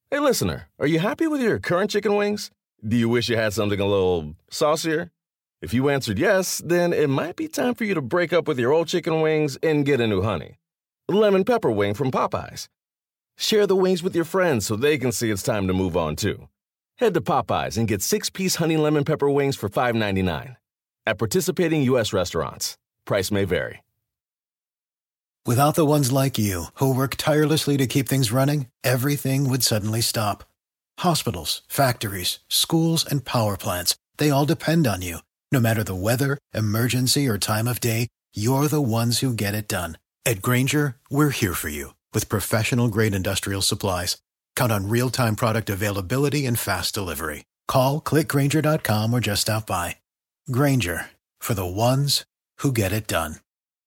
Hey, listener, are you happy with your current chicken wings? Do you wish you had something a little saucier? If you answered yes, then it might be time for you to break up with your old chicken wings and get a new honey. Lemon pepper wing from Popeyes. Share the wings with your friends so they can see it's time to move on too. Head to Popeyes and get 6-piece honey lemon pepper wings for $5.99. At participating U.S. restaurants. Price may vary. Without the ones like you, who work tirelessly to keep things running, everything would suddenly stop. Hospitals, factories, schools, and power plants, they all depend on you. No matter the weather, emergency, or time of day, you're the ones who get it done. At Grainger, we're here for you with professional-grade industrial supplies. Count on real-time product availability and fast delivery. Call, click Grainger.com, or just stop by. Grainger, for the ones who get it done.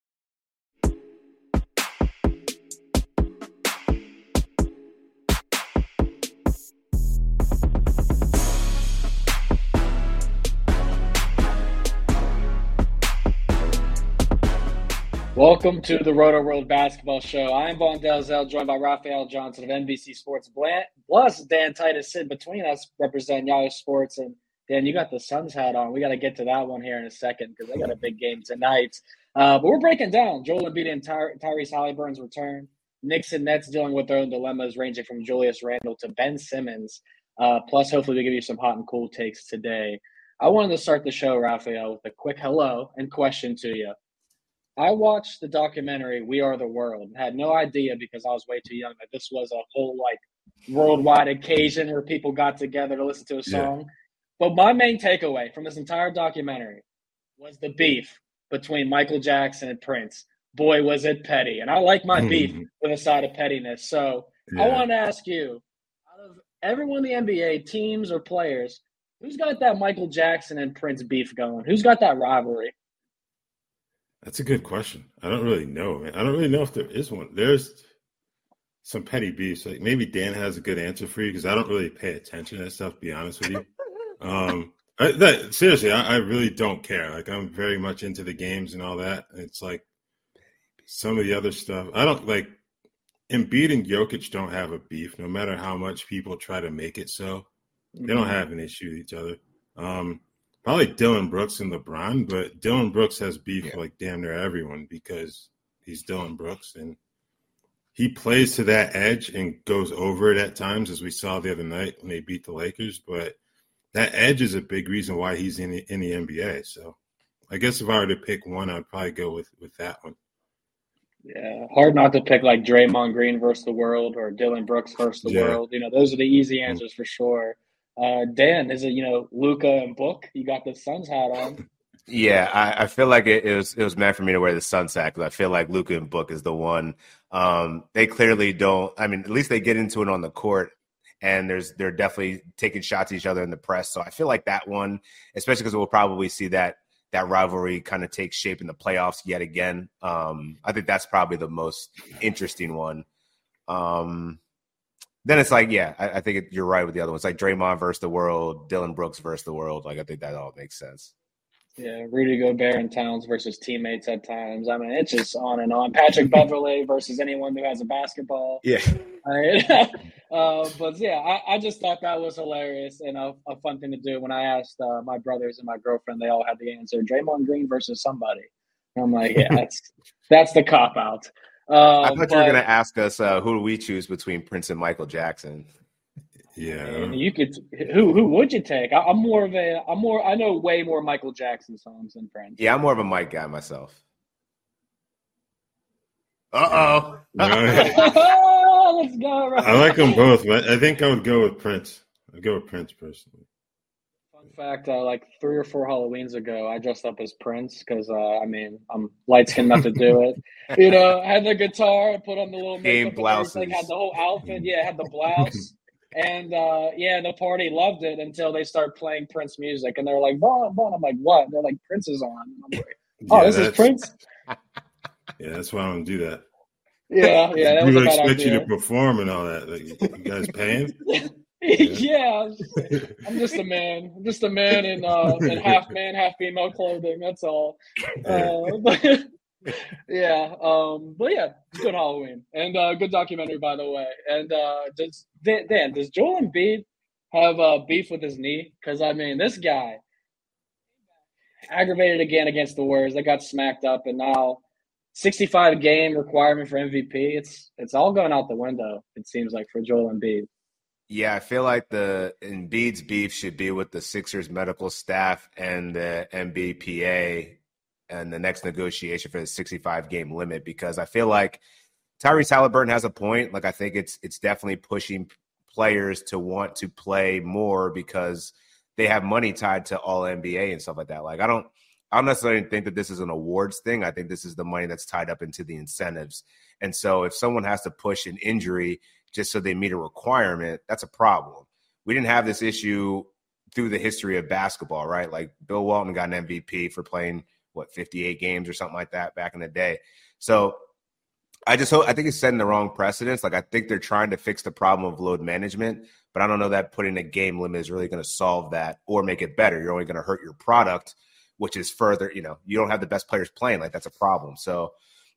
Welcome to the Roto World Basketball Show. I'm Vaughn Dalzell, joined by Raphael Johnson of NBC Sports, plus Dan Titus sitting between us, representing Yahoo Sports. And Dan, you got the Suns hat on. We got to get to that one here in a second because they got a big game tonight. But we're breaking down Joel Embiid and Tyrese Halliburton's return. Knicks and Nets dealing with their own dilemmas, ranging from Julius Randle to Ben Simmons. Plus, hopefully, we give you some hot and cool takes today. I wanted to start the show, Raphael, with a quick hello and question to you. I watched the documentary We Are the World. Had no idea because I was way too young that this was a whole worldwide occasion where people got together to listen to a song. Yeah. But my main takeaway from this entire documentary was the beef between Michael Jackson and Prince. Boy, was it petty. And I like my beef with a side of pettiness. So I want to ask you, out of everyone in the NBA, teams or players, who's got that Michael Jackson and Prince beef going? Who's got that rivalry? That's a good question. I don't really know, man. I don't really know if there is one. There's some petty beefs. Like maybe Dan has a good answer for you because I don't really pay attention to that stuff, to be honest with you. Seriously, I really don't care. Like I'm very much into the games and all that. It's like some of the other stuff. I don't like Embiid and Jokic don't have a beef, no matter how much people try to make it so. They don't have an issue with each other. Probably Dylan Brooks and LeBron, but Dylan Brooks has beef like damn near everyone because he's Dylan Brooks and he plays to that edge and goes over it at times, as we saw the other night when they beat the Lakers. But that edge is a big reason why he's in the NBA. So I guess if I were to pick one, I'd probably go with that one. Yeah, hard not to pick like Draymond Green versus the world or Dylan Brooks versus the world. You know, those are the easy answers for sure. Dan, is it, Luka and Book? You got the Suns hat on. Yeah, I feel like it was meant for me to wear the Suns hat because I feel like Luka and Book is the one. They clearly don't. I mean, at least they get into it on the court, and they're definitely taking shots at each other in the press. So I feel like that one, especially because we'll probably see that rivalry kind of take shape in the playoffs yet again. I think that's probably the most interesting one. Then it's like, I think you're right with the other ones. Like Draymond versus the world, Dylan Brooks versus the world. Like I think that all makes sense. Yeah, Rudy Gobert and Towns versus teammates at times. I mean, it's just on and on. Patrick Beverley versus anyone who has a basketball. Yeah. But I just thought that was hilarious and a fun thing to do. When I asked my brothers and my girlfriend, they all had the answer: Draymond Green versus somebody. And I'm like, that's the cop out. I thought you were going to ask us who do we choose between Prince and Michael Jackson. Yeah, and you could. Who would you take? I know way more Michael Jackson songs than Prince. Yeah, I'm more of a Mike guy myself. Uh-oh. Let's go. Right. I like them both, but I think I would go with Prince. I'd go with Prince personally. Fun fact, like 3 or 4 Halloweens ago, I dressed up as Prince because, I'm light-skinned enough to do it. I had the guitar, I put on the little makeup blouses. And had the whole outfit. Yeah, I had the blouse. And, the party loved it until they start playing Prince music. And they're like, Vaughn. I'm like, what? And they're like, Prince is on. I'm like, this is Prince? Yeah, that's why I don't do that. Yeah. That People was a bad expect idea. you to perform and all that. Like, you guys paying? Yeah, I'm just a man. I'm just a man in half man, half female clothing. That's all. Yeah. But yeah, it's good Halloween and good documentary, by the way. And does Joel Embiid have beef with his knee? Because I mean, this guy aggravated again against the Warriors. They got smacked up, and now 65 game requirement for MVP. It's all going out the window. It seems like for Joel Embiid. Yeah, I feel like the Embiid's beef should be with the Sixers medical staff and the NBPA and the next negotiation for the 65 game limit, because I feel like Tyrese Halliburton has a point. Like, I think it's definitely pushing players to want to play more because they have money tied to all NBA and stuff like that. Like, I don't necessarily think that this is an awards thing. I think this is the money that's tied up into the incentives. And so if someone has to push an injury just so they meet a requirement, that's a problem. We didn't have this issue through the history of basketball, right? Like, Bill Walton got an MVP for playing, 58 games or something like that back in the day. So I think it's setting the wrong precedents. Like, I think they're trying to fix the problem of load management, but I don't know that putting a game limit is really going to solve that or make it better. You're only going to hurt your product, which is further, you don't have the best players playing. Like, that's a problem. So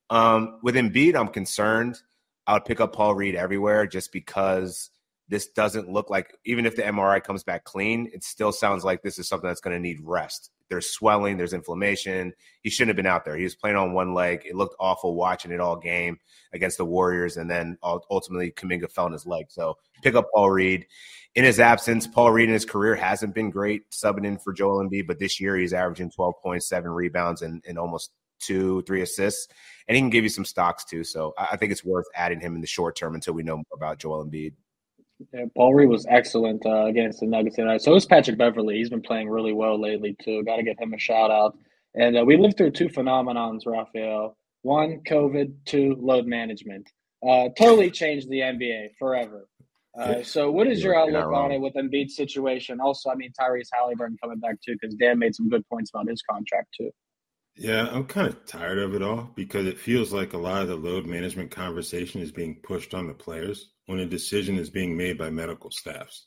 with Embiid, I'm concerned. I would pick up Paul Reed everywhere just because this doesn't look like, even if the MRI comes back clean, it still sounds like this is something that's going to need rest. There's swelling, there's inflammation. He shouldn't have been out there. He was playing on one leg. It looked awful watching it all game against the Warriors, and then ultimately Kuminga fell on his leg. So pick up Paul Reed. In his absence, Paul Reed in his career hasn't been great subbing in for Joel Embiid, but this year he's averaging 12.7 rebounds and almost 2-3 assists, and he can give you some stocks too. So I think it's worth adding him in the short term until we know more about Joel Embiid. Yeah, Paul Reed was excellent against the Nuggets tonight. So is Patrick Beverley. He's been playing really well lately too. Got to give him a shout out. And we lived through two phenomenons, Raphael. One, COVID. Two, load management. Totally changed the NBA forever. So what is your outlook on it with Embiid's situation? Also, I mean, Tyrese Halliburton coming back too, because Dan made some good points about his contract too. Yeah, I'm kind of tired of it all because it feels like a lot of the load management conversation is being pushed on the players when a decision is being made by medical staffs.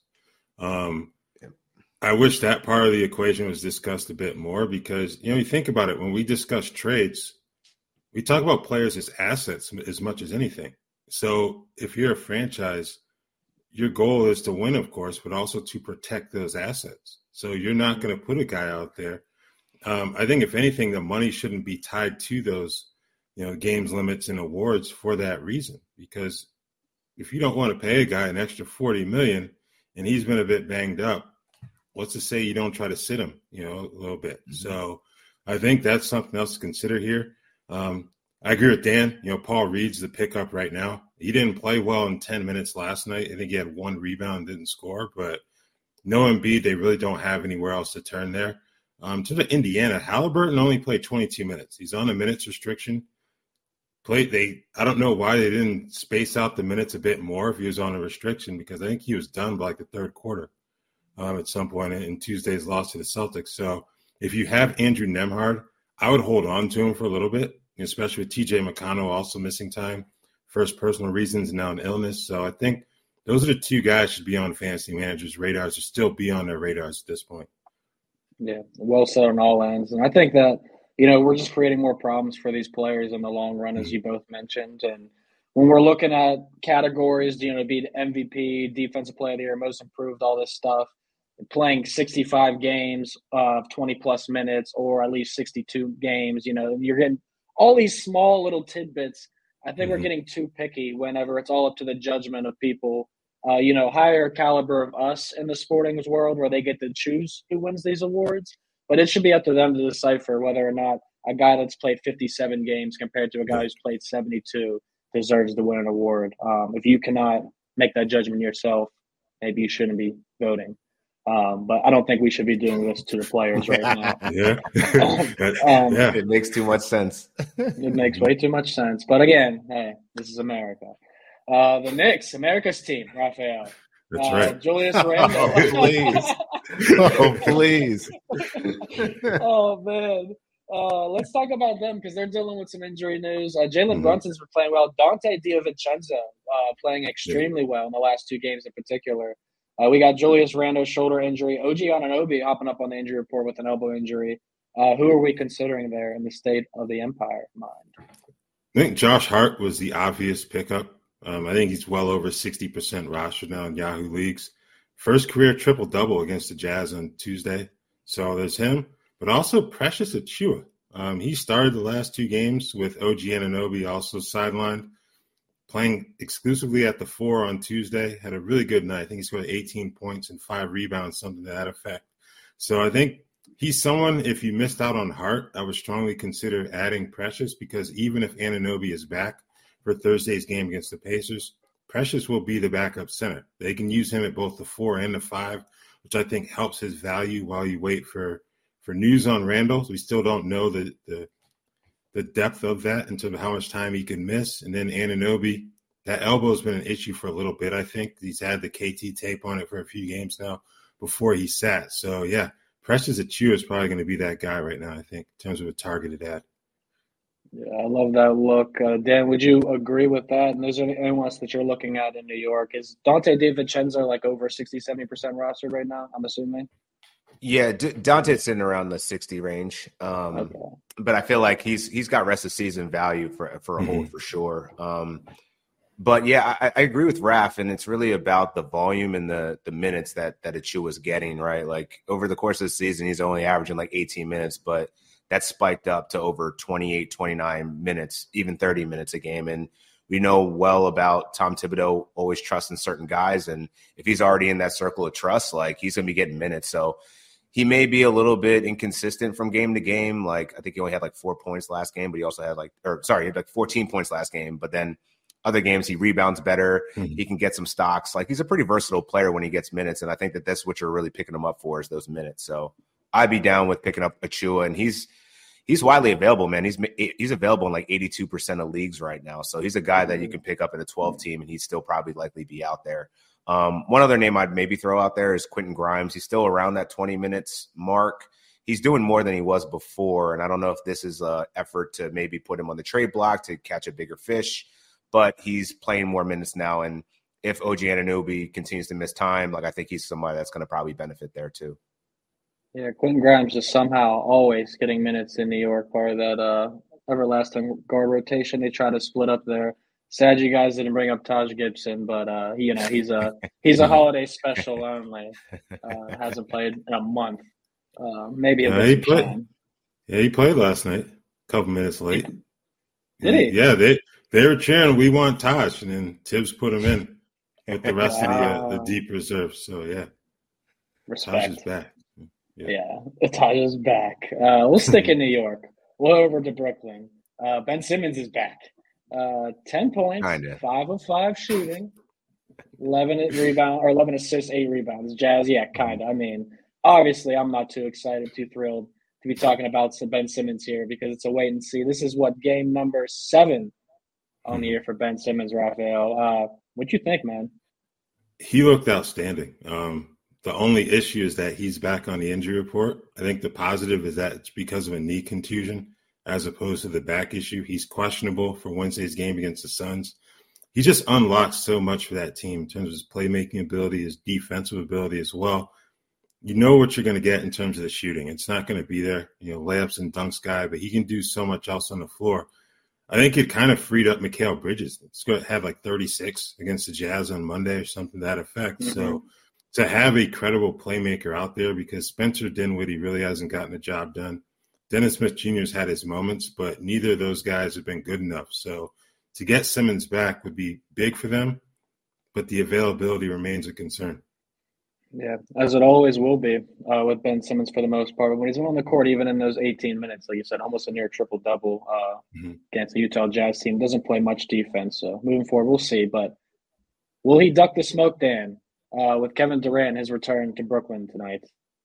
I wish that part of the equation was discussed a bit more because, you think about it, when we discuss trades, we talk about players as assets as much as anything. So if you're a franchise, your goal is to win, of course, but also to protect those assets. So you're not going to put a guy out there. I think if anything, the money shouldn't be tied to those, games limits and awards for that reason. Because if you don't want to pay a guy an extra $40 million and he's been a bit banged up, what's to say you don't try to sit him, a little bit. Mm-hmm. So I think that's something else to consider here. I agree with Dan. Paul Reed's the pickup right now. He didn't play well in 10 minutes last night. I think he had one rebound, didn't score. But no Embiid, they really don't have anywhere else to turn there. To the Indiana, Halliburton only played 22 minutes. He's on a minutes restriction. I don't know why they didn't space out the minutes a bit more if he was on a restriction, because I think he was done by the third quarter at some point in Tuesday's loss to the Celtics. So if you have Andrew Nembhard, I would hold on to him for a little bit, especially with TJ McConnell also missing time, first personal reasons, now an illness. So I think those are the two guys should be on fantasy managers' radars, or still be on their radars at this point. Yeah, well said on all ends. And I think that, we're just creating more problems for these players in the long run, as you both mentioned. And when we're looking at categories, to be MVP, Defensive Player of the Year, Most Improved, all this stuff, playing 65 games of 20-plus minutes or at least 62 games, you're getting all these small little tidbits. I think we're getting too picky whenever it's all up to the judgment of people. Higher caliber of us in the sporting world where they get to choose who wins these awards. But it should be up to them to decipher whether or not a guy that's played 57 games compared to a guy who's played 72 deserves to win an award. If you cannot make that judgment yourself, maybe you shouldn't be voting. But I don't think we should be doing this to the players right now. Yeah. It makes too much sense. It makes way too much sense. But again, hey, this is America. The Knicks, America's team, Raphael. That's right. Julius Randle. Please. Oh, man. Let's talk about them because they're dealing with some injury news. Jalen Brunson's been playing well. Dante DiVincenzo playing extremely well in the last two games in particular. We got Julius Randle shoulder injury. OG Anunoby hopping up on the injury report with an elbow injury. Who are we considering there in the state of the Empire mind? I think Josh Hart was the obvious pickup. I think he's well over 60% rostered now in Yahoo leagues. First career triple-double against the Jazz on Tuesday. So there's him. But also Precious Achiuwa. He started the last 2 games with OG Anunoby also sidelined, playing exclusively at the 4 on Tuesday. Had a really good night. I think he scored 18 points and 5 rebounds, something to that effect. So I think he's someone, if you missed out on Hart, I would strongly consider adding Precious, because even if Anunoby is back for Thursday's game against the Pacers, Precious will be the backup center. They can use him at both the 4 and the 5, which I think helps his value while you wait for news on Randall. We still don't know the depth of that in terms of how much time he can miss. And then Anunoby, that elbow has been an issue for a little bit, I think. He's had the KT tape on it for a few games now before he sat. So, yeah, Precious Achiuwa is probably going to be that guy right now, I think, in terms of a targeted ad. Yeah, I love that look. Dan, would you agree with that? And is there anyone else that you're looking at in New York? Is Dante DiVincenzo like over 60, 70% rostered right now, I'm assuming? Yeah, Dante's sitting around the 60 range. Okay. But I feel like he's got rest of season value for a hold for sure. But yeah, I agree with Raph, and it's really about the volume and the minutes that Achiuwa was getting, right? Like over the course of the season, he's only averaging like 18 minutes, but that spiked up to over 28, 29 minutes, even 30 minutes a game. And we know well about Tom Thibodeau always trusting certain guys. And if he's already in that circle of trust, like he's going to be getting minutes. So he may be a little bit inconsistent from game to game. Like I think he only had like 4 points last game, but he also had he had like 14 points last game. But then other games, he rebounds better. He can get some stocks. Like he's a pretty versatile player when he gets minutes. And I think that that's what you're really picking him up for is those minutes. So I'd be down with picking up Achiuwa, and he's widely available, man. He's available in like 82% of leagues right now. So he's a guy that you can pick up in a 12 team, and he'd still probably likely be out there. One other name I'd maybe throw out there is Quentin Grimes. He's still around that 20 minutes mark. He's doing more than he was before, and I don't know if this is an effort to maybe put him on the trade block to catch a bigger fish, but he's playing more minutes now. And if OG Anunoby continues to miss time, like I think he's somebody that's going to probably benefit there too. Yeah, Quentin Grimes is somehow always getting minutes in New York, part of that everlasting guard rotation. They try to split up there. Sad you guys didn't bring up Taj Gibson, but he's a holiday special only. Hasn't played in a month. Maybe a bit. He played. Yeah, he played last night. A couple minutes late. Did he? Yeah, they were cheering. We want Taj, and then Tibbs put him in with the rest of the deep reserve. So yeah, respect. Taj is back. Yeah, Taj is back. We'll stick in New York. We'll over to Brooklyn. Ben Simmons is back. 10 points, Kinda. 5 of 5 shooting, 11 assists, 8 rebounds. Jazz, yeah, kind of. I mean, obviously, I'm not too excited, too thrilled to be talking about Ben Simmons here because it's a wait and see. This is what game number 7 on the year for Ben Simmons, Raphael. What'd you think, man? He looked outstanding. The only issue is that he's back on the injury report. I think the positive is that it's because of a knee contusion as opposed to the back issue. He's questionable for Wednesday's game against the Suns. He just unlocks so much for that team in terms of his playmaking ability, his defensive ability as well. You know what you're going to get in terms of the shooting. It's not going to be there, layups and dunks guy, but he can do so much else on the floor. I think it kind of freed up Mikal Bridges. He's going to have like 36 against the Jazz on Monday or something to that effect. Mm-hmm. So to have a credible playmaker out there, because Spencer Dinwiddie really hasn't gotten the job done. Dennis Smith Jr. has had his moments, but neither of those guys have been good enough. So to get Simmons back would be big for them, but the availability remains a concern. Yeah, as it always will be with Ben Simmons for the most part. But when he's on the court, even in those 18 minutes, like you said, almost a near triple-double against the Utah Jazz team, doesn't play much defense. So moving forward, we'll see. But will he duck the smoke, Dan, with Kevin Durant, his return to Brooklyn tonight?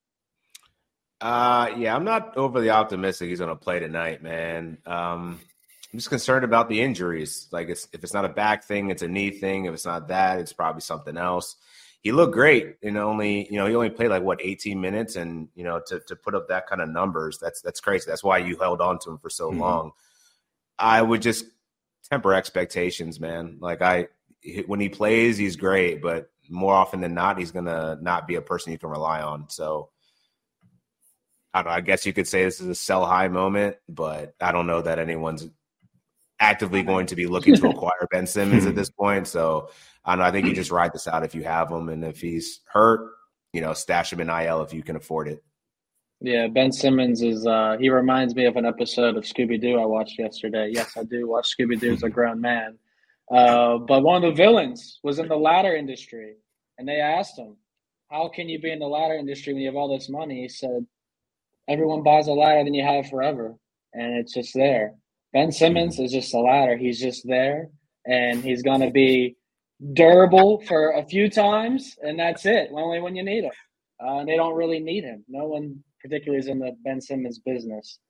Yeah, I'm not overly optimistic he's going to play tonight, man. I'm just concerned about the injuries. Like, if it's not a back thing, it's a knee thing. If it's not that, it's probably something else. He looked great, he only played like 18 minutes, and to put up that kind of numbers, that's crazy. That's why you held on to him for so long. I would just temper expectations, man. Like when he plays, he's great, but more often than not, he's gonna not be a person you can rely on. So I don't know. I guess you could say this is a sell high moment, but I don't know that anyone's actively going to be looking to acquire Ben Simmons at this point. So I don't know. I think you just ride this out if you have him, and if he's hurt, stash him in IL if you can afford it. Yeah, Ben Simmons is he reminds me of an episode of Scooby-Doo I watched yesterday. Yes, I do watch Scooby-Doo as a grown man. But one of the villains was in the ladder industry, and they asked him, how can you be in the ladder industry when you have all this money? He said, everyone buys a ladder, then you have it forever, and it's just there. Ben Simmons is just a ladder. He's just there, and he's going to be durable for a few times, and that's it, only when you need him. And they don't really need him. No one particularly is in the Ben Simmons business.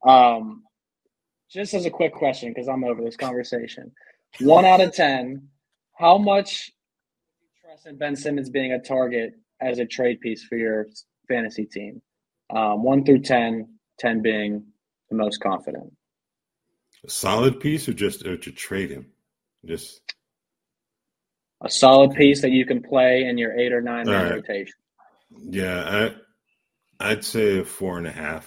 Just as a quick question, because I'm over this conversation. 1 out of 10, how much do you trust in Ben Simmons being a target as a trade piece for your fantasy team? 1 through 10, 10 being the most confident. A solid piece or to trade him? Just a solid piece that you can play in your 8 or 9 man rotation. Yeah, I'd say a 4.5.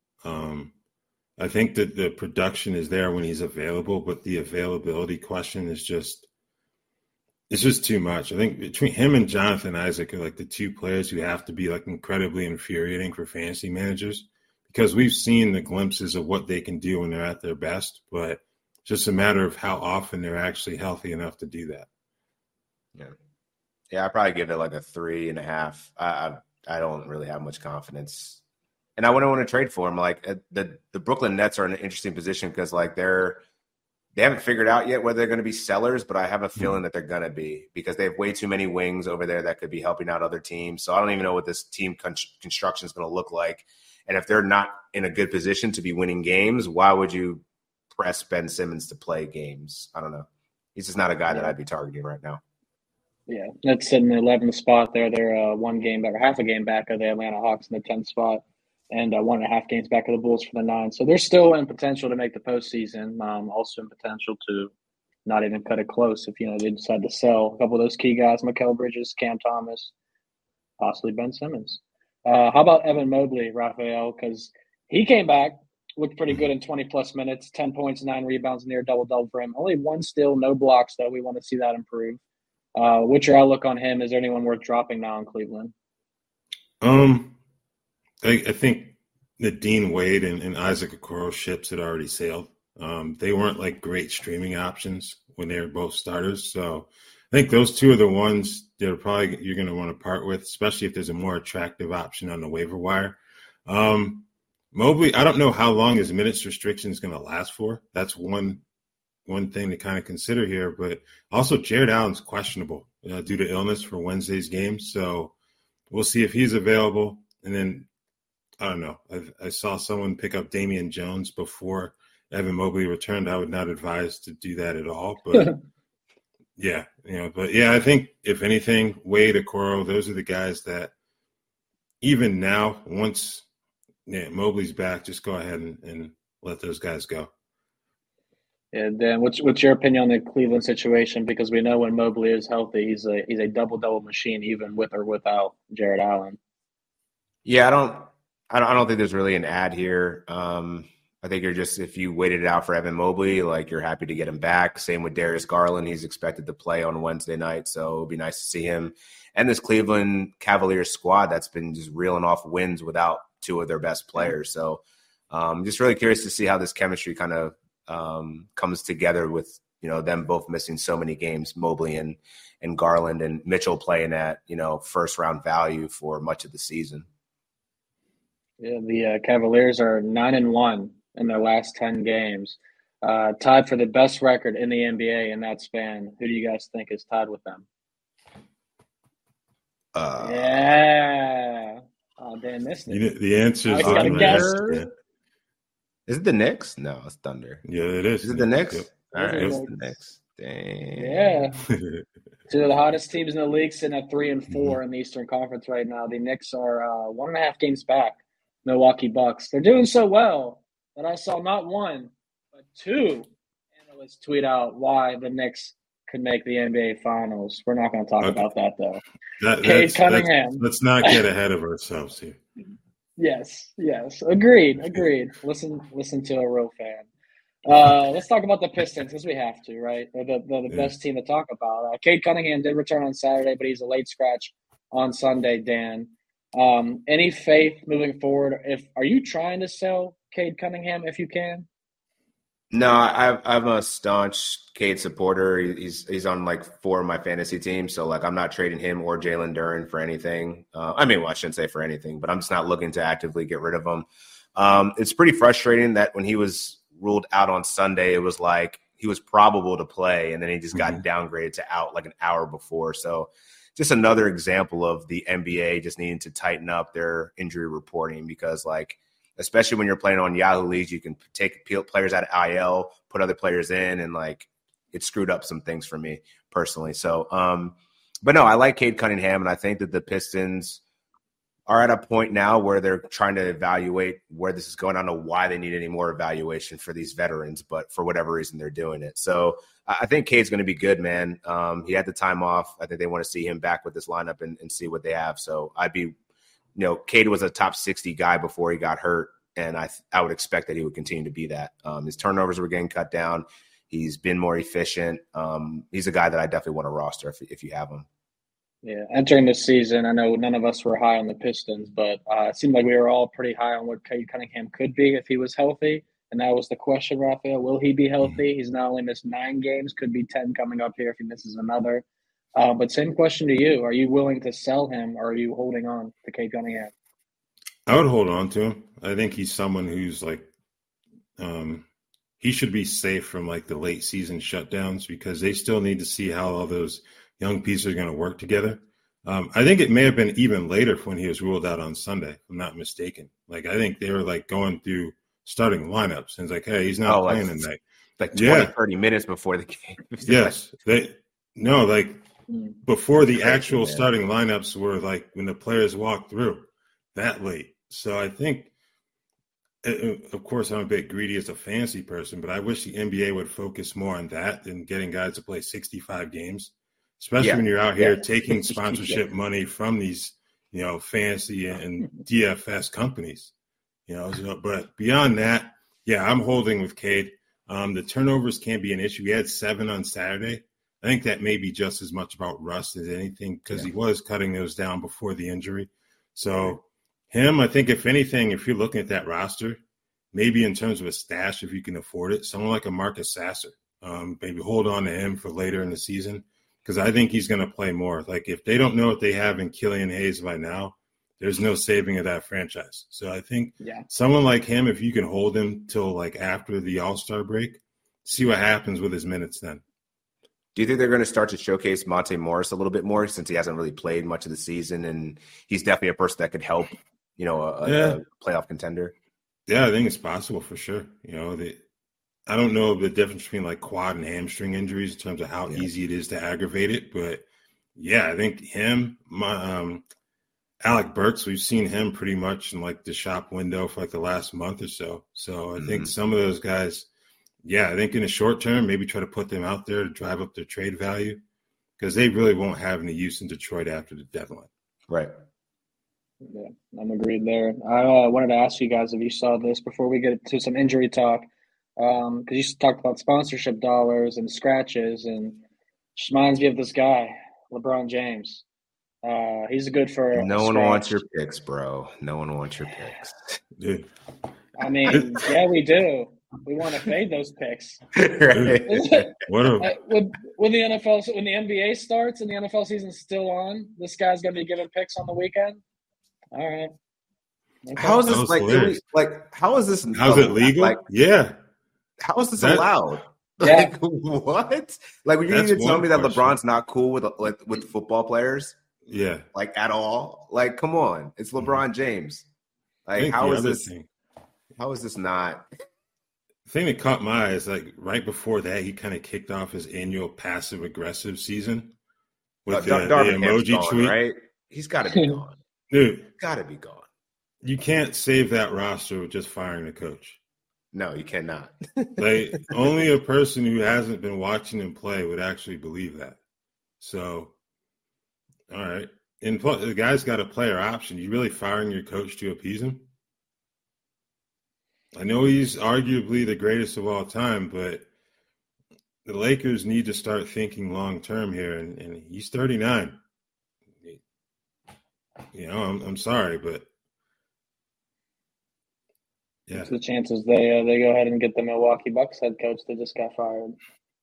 I think that the production is there when he's available, but the availability question is it's just too much. I think between him and Jonathan Isaac are like the two players who have to be like incredibly infuriating for fantasy managers, because we've seen the glimpses of what they can do when they're at their best, but it's just a matter of how often they're actually healthy enough to do that. Yeah, I'd probably give it like a 3.5. I don't really have much confidence, and I wouldn't want to trade for him. Like the Brooklyn Nets are in an interesting position because like they haven't figured out yet whether they're going to be sellers, but I have a feeling that they're going to be, because they have way too many wings over there that could be helping out other teams. So I don't even know what this team construction is going to look like. And if they're not in a good position to be winning games, why would you press Ben Simmons to play games? I don't know. He's just not a guy that I'd be targeting right now. Yeah, that's sitting in the 11th spot there. They're 1 game back, or half a game back of the Atlanta Hawks in the 10th spot, and 1.5 games back of the Bulls for the 9. So they're still in potential to make the postseason. Also in potential to not even cut it close if they decide to sell a couple of those key guys: Mikal Bridges, Cam Thomas, possibly Ben Simmons. How about Evan Mobley, Raphael? Because he came back, looked pretty good in 20-plus minutes, 10 points, 9 rebounds, near double-double for him. Only 1 steal, no blocks, though. We want to see that improve. What's your outlook on him? Is there anyone worth dropping now in Cleveland? I think that Dean Wade and Isaac Okoro ships had already sailed. They weren't like great streaming options when they were both starters. So I think those two are the ones that you're going to want to part with, especially if there's a more attractive option on the waiver wire. Mobley, I don't know how long his minutes restriction is going to last for. That's one thing to kind of consider here. But also Jared Allen's questionable due to illness for Wednesday's game. So we'll see if he's available. And then, I don't know, I saw someone pick up Damian Jones before Evan Mobley returned. I would not advise to do that at all. But, I think if anything, Wade, Okoro, those are the guys that even now, once Mobley's back, just go ahead and let those guys go. Yeah, Dan, what's your opinion on the Cleveland situation? Because we know when Mobley is healthy, he's a double-double machine, even with or without Jared Allen. Yeah, I don't think there's really an ad here. I think if you waited it out for Evan Mobley, like you're happy to get him back. Same with Darius Garland. He's expected to play on Wednesday night, so it'll be nice to see him. And this Cleveland Cavaliers squad that's been just reeling off wins without 2 of their best players. So I'm just really curious to see how this chemistry kind of comes together with, them both missing so many games, Mobley and Garland, and Mitchell playing at, first round value for much of the season. Yeah, the Cavaliers are 9-1 in their last 10 games, tied for the best record in the NBA in that span. Who do you guys think is tied with them? Yeah. Oh, Dan missed it. The answer is got to guess. Is it the Knicks? No, it's Thunder. Yeah, it is. Is it the Knicks? Yep. All right, it's the Knicks. Dang. Yeah. 2 of the hottest teams in the league sitting at 3-4 in the Eastern Conference right now. The Knicks are 1.5 games back. Milwaukee Bucks. They're doing so well that I saw not 1, but 2 analysts tweet out why the Knicks could make the NBA Finals. We're not going to talk about that, though. Cade Cunningham. Let's not get ahead of ourselves here. Yes. Agreed. Listen to a real fan. Let's talk about the Pistons because we have to, right? They're the best team to talk about. Cade Cunningham did return on Saturday, but he's a late scratch on Sunday, Dan. Any faith moving forward? Are you trying to sell Cade Cunningham if you can? No, I'm a staunch Cade supporter. He's on like 4 of my fantasy teams, so like I'm not trading him or Jalen Duren for anything. I shouldn't say for anything, but I'm just not looking to actively get rid of him. It's pretty frustrating that when he was ruled out on Sunday, it was like he was probable to play, and then he just got downgraded to out like an hour before. So just another example of the NBA just needing to tighten up their injury reporting because like, especially when you're playing on Yahoo Leagues, you can take players out of IL, put other players in, and like it screwed up some things for me personally. So, but no, I like Cade Cunningham, and I think that the Pistons are at a point now where they're trying to evaluate where this is going. I don't know why they need any more evaluation for these veterans, but for whatever reason, they're doing it. So I think Cade's going to be good, man. He had the time off. I think they want to see him back with this lineup and see what they have. So Cade was a top 60 guy before he got hurt, and I would expect that he would continue to be that. His turnovers were getting cut down. He's been more efficient. He's a guy that I definitely want to roster if you have him. Yeah, entering this season, I know none of us were high on the Pistons, but it seemed like we were all pretty high on what Cade Cunningham could be if he was healthy. And that was the question, Raphael. Will he be healthy? He's not only missed 9 games, could be 10 coming up here if he misses another. But same question to you. Are you willing to sell him, or are you holding on to Cade Cunningham? I would hold on to him. I think he's someone who's like he should be safe from like the late season shutdowns because they still need to see how all those young pieces are going to work together. I think it may have been even later when he was ruled out on Sunday, if I'm not mistaken. Like, I think they were like going through starting lineups and it's like, hey, he's not playing tonight. Like 20, 30 minutes before the game. Yes. Before the actual starting lineups were like when the players walked through that late. So I think, of course, I'm a bit greedy as a fantasy person, but I wish the NBA would focus more on that than getting guys to play 65 games. Especially when you're out here taking sponsorship money from these, fantasy and DFS companies, but beyond that, I'm holding with Cade. The turnovers can be an issue. He had 7 on Saturday. I think that may be just as much about rust as anything because he was cutting those down before the injury. So him, I think if anything, if you're looking at that roster, maybe in terms of a stash, if you can afford it, someone like a Marcus Sasser, maybe hold on to him for later in the season. Because I think he's going to play more. Like, if they don't know what they have in Killian Hayes by now, there's no saving of that franchise. So I think someone like him, if you can hold him till, like, after the All-Star break, see what happens with his minutes then. Do you think they're going to start to showcase Monte Morris a little bit more since he hasn't really played much of the season and he's definitely a person that could help, a playoff contender? Yeah, I think it's possible for sure. I don't know the difference between like quad and hamstring injuries in terms of how easy it is to aggravate it. But I think him, Alec Burks, we've seen him pretty much in like the shop window for like the last month or so. So I think some of those guys, I think in the short term, maybe try to put them out there to drive up their trade value because they really won't have any use in Detroit after the deadline. Right. Yeah, I'm agreed there. I wanted to ask you guys if you saw this before we get to some injury talk. Because you talked about sponsorship dollars and scratches, and just reminds me of this guy, LeBron James. He's good for no one wants your picks, bro. No one wants your picks. Dude. I mean, we do. We want to fade those picks. Right. When the NBA starts and the NFL season's still on, this guy's gonna be giving picks on the weekend. All right. Okay. How is this how is this? How's it legal? How is this allowed? Yeah. What? Like, were you even telling me that LeBron's not cool with football players? Yeah. Like, at all? Like, come on. It's LeBron James. Like, how is this not? The thing that caught my eye is, like, right before that, he kind of kicked off his annual passive-aggressive season with the emoji tweet. Right? He's got to be gone. Dude. Got to be gone. You can't save that roster with just firing the coach. No, you cannot. Like, only a person who hasn't been watching him play would actually believe that. So, all right. And the guy's got a player option. You really firing your coach to appease him? I know he's arguably the greatest of all time, but the Lakers need to start thinking long term here, and he's 39. You know, I'm sorry, but yeah. What's the chances they go ahead and get the Milwaukee Bucks head coach that just got fired?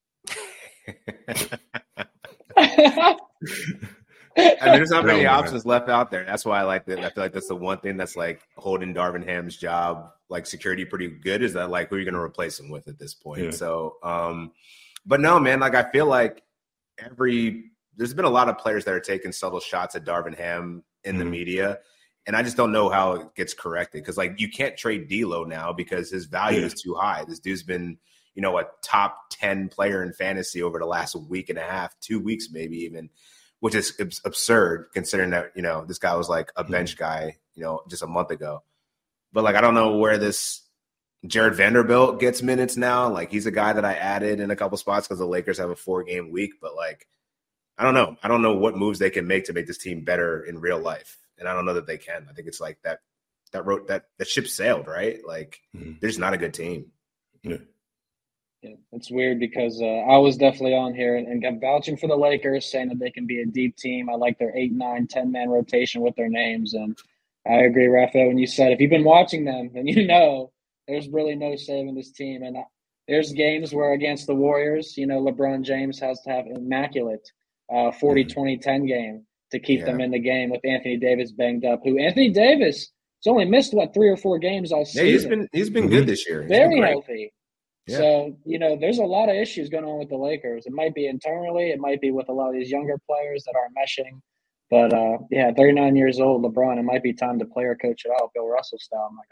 And there's not many options left out there. That's why I like that. I feel like that's the one thing that's like holding Darvin Ham's job, like security, pretty good. Is that like who are you going to replace him with at this point? Yeah. So, but no, man. Like I feel like there's been a lot of players that are taking subtle shots at Darvin Ham in the media, and I just don't know how it gets corrected because like you can't trade D'Lo now because his value is too high. This dude's been, you know, a top 10 player in fantasy over the last week and a half, 2 weeks, maybe even. Which is absurd considering that, you know, this guy was like a bench guy, you know, just a month ago. But like, I don't know where this Jared Vanderbilt gets minutes now. Like he's a guy that I added in a couple spots because the Lakers have a 4-game week. But like, I don't know. I don't know what moves they can make to make this team better in real life. And I don't know that they can. I think it's like that ship sailed, right? Like they're just not a good team. Yeah. Yeah, it's weird because I was definitely on here and I'm vouching for the Lakers, saying that they can be a deep team. I like their 8, 9, 10-man rotation with their names. And I agree, Raphael, when you said if you've been watching them, then you know there's really no saving this team. And there's games where against the Warriors, you know, LeBron James has to have an immaculate 40-20-10 game to keep them in the game with Anthony Davis banged up, who Anthony Davis has only missed, 3 or 4 games all season. Yeah, he's been good this year. Very healthy. Yeah. So, you know, there's a lot of issues going on with the Lakers. It might be internally. It might be with a lot of these younger players that aren't meshing. But, 39 years old, LeBron, it might be time to player coach it out, Bill Russell style. I'm like,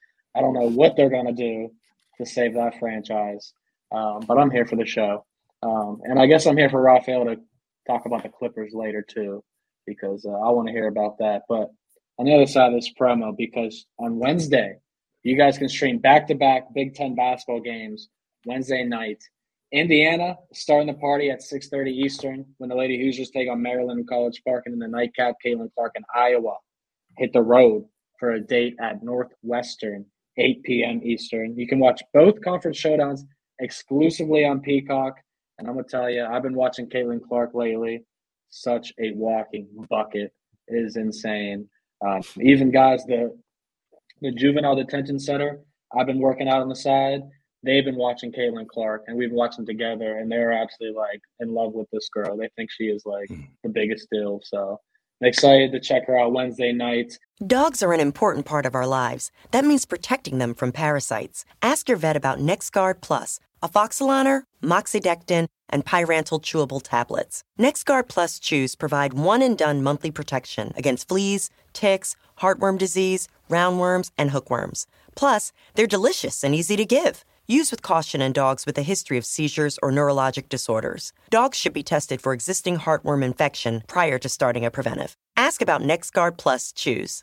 I don't know what they're going to do to save that franchise. But I'm here for the show. And I guess I'm here for Raphael to talk about the Clippers later, too, because I want to hear about that. But on the other side of this promo, because on Wednesday, you guys can stream back-to-back Big Ten basketball games Wednesday night. Indiana starting the party at 6:30 Eastern when the Lady Hoosiers take on Maryland and College Park. And in the nightcap, Caitlin Clark and Iowa hit the road for a date at Northwestern, 8 p.m. Eastern. You can watch both conference showdowns exclusively on Peacock. And I'm going to tell you, I've been watching Caitlin Clark lately. Such a walking bucket. It is insane. Even guys, the juvenile detention center, I've been working out on the side. They've been watching Caitlin Clark, and we've watched them together, and they're actually, like, in love with this girl. They think she is, like, the biggest deal. So I'm excited to check her out Wednesday night. Dogs are an important part of our lives. That means protecting them from parasites. Ask your vet about NexGard Plus, Afoxolaner, Moxidectin, and Pyrantel chewable tablets. NexGard Plus chews provide one-and-done monthly protection against fleas, ticks, heartworm disease, roundworms, and hookworms. Plus, they're delicious and easy to give. Use with caution in dogs with a history of seizures or neurologic disorders. Dogs should be tested for existing heartworm infection prior to starting a preventive. Ask about NexGard Plus chews.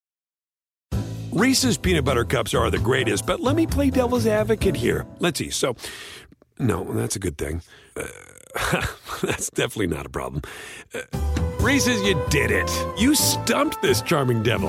Reese's Peanut Butter Cups are the greatest, but let me play devil's advocate here. Let's see. So, no, that's a good thing. That's definitely not a problem. Reese's, you did it. You stumped this charming devil.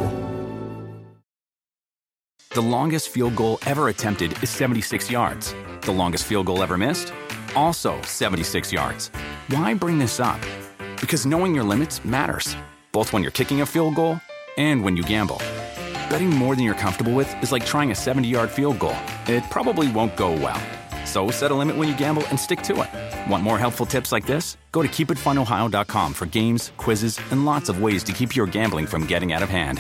The longest field goal ever attempted is 76 yards. The longest field goal ever missed? Also 76 yards. Why bring this up? Because knowing your limits matters, both when you're kicking a field goal and when you gamble. Betting more than you're comfortable with is like trying a 70-yard field goal. It probably won't go well. So set a limit when you gamble and stick to it. Want more helpful tips like this? Go to keepitfunohio.com for games, quizzes, and lots of ways to keep your gambling from getting out of hand.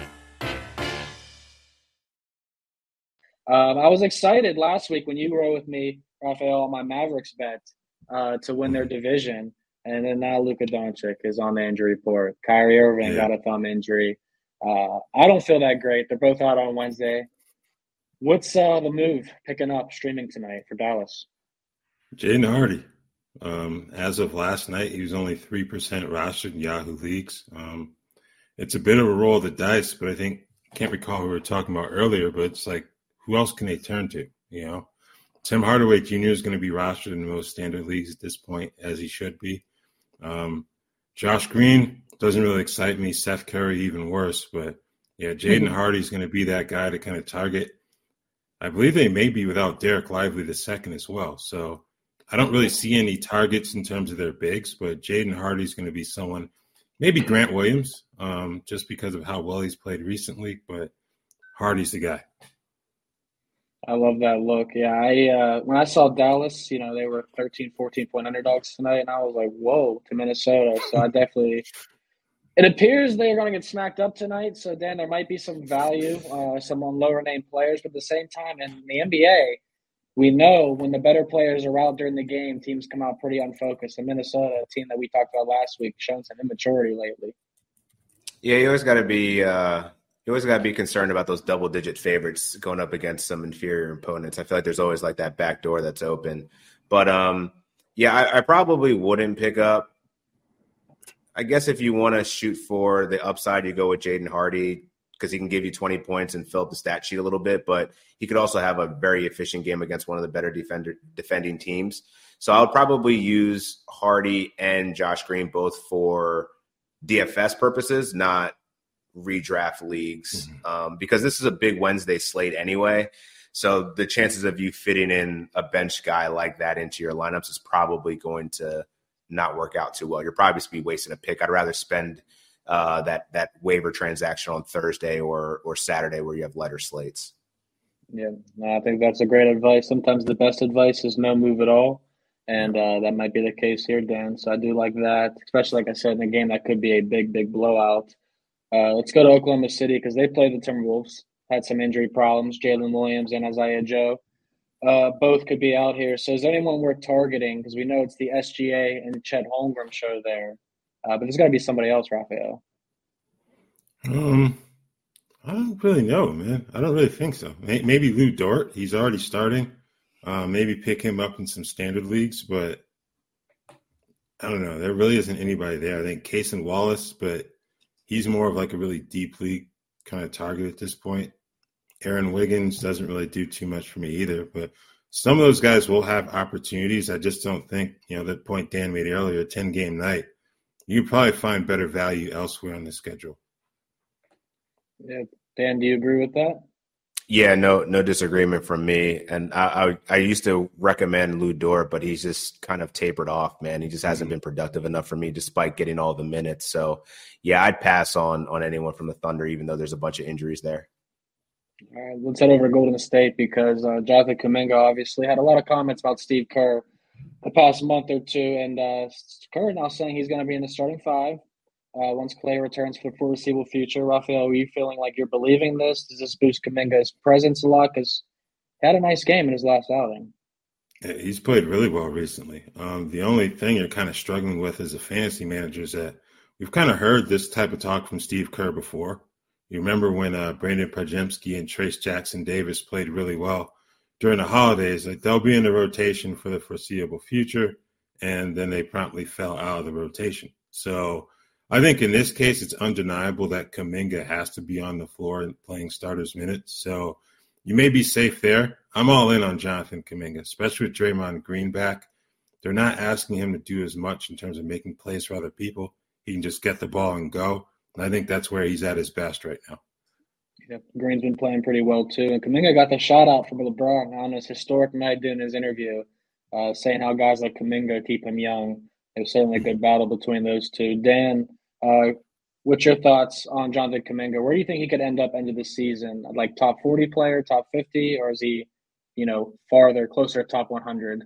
I was excited last week when you were with me, Raphael, on my Mavericks bet to win their division. And then now Luka Doncic is on the injury report. Kyrie Irving got a thumb injury. I don't feel that great. They're both out on Wednesday. What's the move picking up streaming tonight for Dallas? Jaden Hardy. As of last night, he was only 3% rostered in Yahoo leagues. It's a bit of a roll of the dice, but I can't recall who we were talking about earlier, but it's like, who else can they turn to? You know, Tim Hardaway Jr. is going to be rostered in most standard leagues at this point, as he should be. Josh Green doesn't really excite me. Seth Curry, even worse. But, yeah, Jaden Hardy's going to be that guy to kind of target. I believe they may be without Derek Lively II as well. So I don't really see any targets in terms of their bigs, but Jaden Hardy's going to be someone, maybe Grant Williams, just because of how well he's played recently, but Hardy's the guy. I love that look. Yeah, when I saw Dallas, they were 13, 14-point underdogs tonight, and I was like, whoa, to Minnesota. So I definitely – it appears they're going to get smacked up tonight. So, Dan, there might be some value, some on lower-name players. But at the same time, in the NBA, we know when the better players are out during the game, teams come out pretty unfocused. And Minnesota, a team that we talked about last week, shown some immaturity lately. Yeah, you always got to be concerned about those double-digit favorites going up against some inferior opponents. I feel like there's always like that back door that's open. But I probably wouldn't pick up. I guess if you want to shoot for the upside, you go with Jaden Hardy because he can give you 20 points and fill up the stat sheet a little bit, but he could also have a very efficient game against one of the better defending teams. So I would probably use Hardy and Josh Green both for DFS purposes, not redraft leagues, because this is a big Wednesday slate anyway. So the chances of you fitting in a bench guy like that into your lineups is probably going to not work out too well. You're probably just be wasting a pick. I'd rather spend that waiver transaction on Thursday or Saturday where you have lighter slates. Yeah, I think that's a great advice. Sometimes the best advice is no move at all, and that might be the case here, Dan. So I do like that, especially like I said in a game that could be a big, big blowout. Let's go to Oklahoma City because they played the Timberwolves, had some injury problems. Jalen Williams and Isaiah Joe both could be out here. So is there anyone worth targeting? Because we know it's the SGA and Chet Holmgren show there. But there's got to be somebody else, Raphael. I don't really know, man. I don't really think so. Maybe Lou Dort. He's already starting. Maybe pick him up in some standard leagues, but I don't know. There really isn't anybody there. I think Cason Wallace, but he's more of like a really deep league kind of target at this point. Aaron Wiggins doesn't really do too much for me either, but some of those guys will have opportunities. I just don't think, the point Dan made earlier, a 10-game night, you probably find better value elsewhere on the schedule. Yeah. Dan, do you agree with that? Yeah, no disagreement from me. And I used to recommend Lou Dort, but he's just kind of tapered off, man. He just hasn't been productive enough for me despite getting all the minutes. So, yeah, I'd pass on anyone from the Thunder, even though there's a bunch of injuries there. All right, let's head over to Golden State because Jonathan Kuminga obviously had a lot of comments about Steve Kerr the past month or two. And Kerr now saying he's going to be in the starting five once Clay returns for the foreseeable future. Raphael, are you feeling like you're believing this? Does this boost Kuminga's presence a lot? Because he had a nice game in his last outing. Yeah, he's played really well recently. The only thing you're kind of struggling with as a fantasy manager is that we've kind of heard this type of talk from Steve Kerr before. You remember when Brandon Podziemski and Trace Jackson-Davis played really well during the holidays, like they'll be in the rotation for the foreseeable future, and then they promptly fell out of the rotation. So I think in this case, it's undeniable that Kuminga has to be on the floor and playing starters minutes. So you may be safe there. I'm all in on Jonathan Kuminga, especially with Draymond Green back. They're not asking him to do as much in terms of making plays for other people. He can just get the ball and go. And I think that's where he's at his best right now. Yeah, Green's been playing pretty well too. And Kuminga got the shout out from LeBron on his historic night doing his interview, saying how guys like Kuminga keep him young. It was certainly a good battle between those two. Dan, what's your thoughts on Jonathan Kuminga? Where do you think he could end up end of the season? Like top 40 player, top 50, or is he, farther, closer to top 100?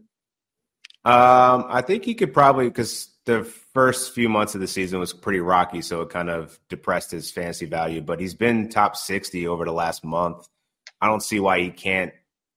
I think he could probably, because the first few months of the season was pretty rocky, so it kind of depressed his fantasy value. But he's been top 60 over the last month. I don't see why he can't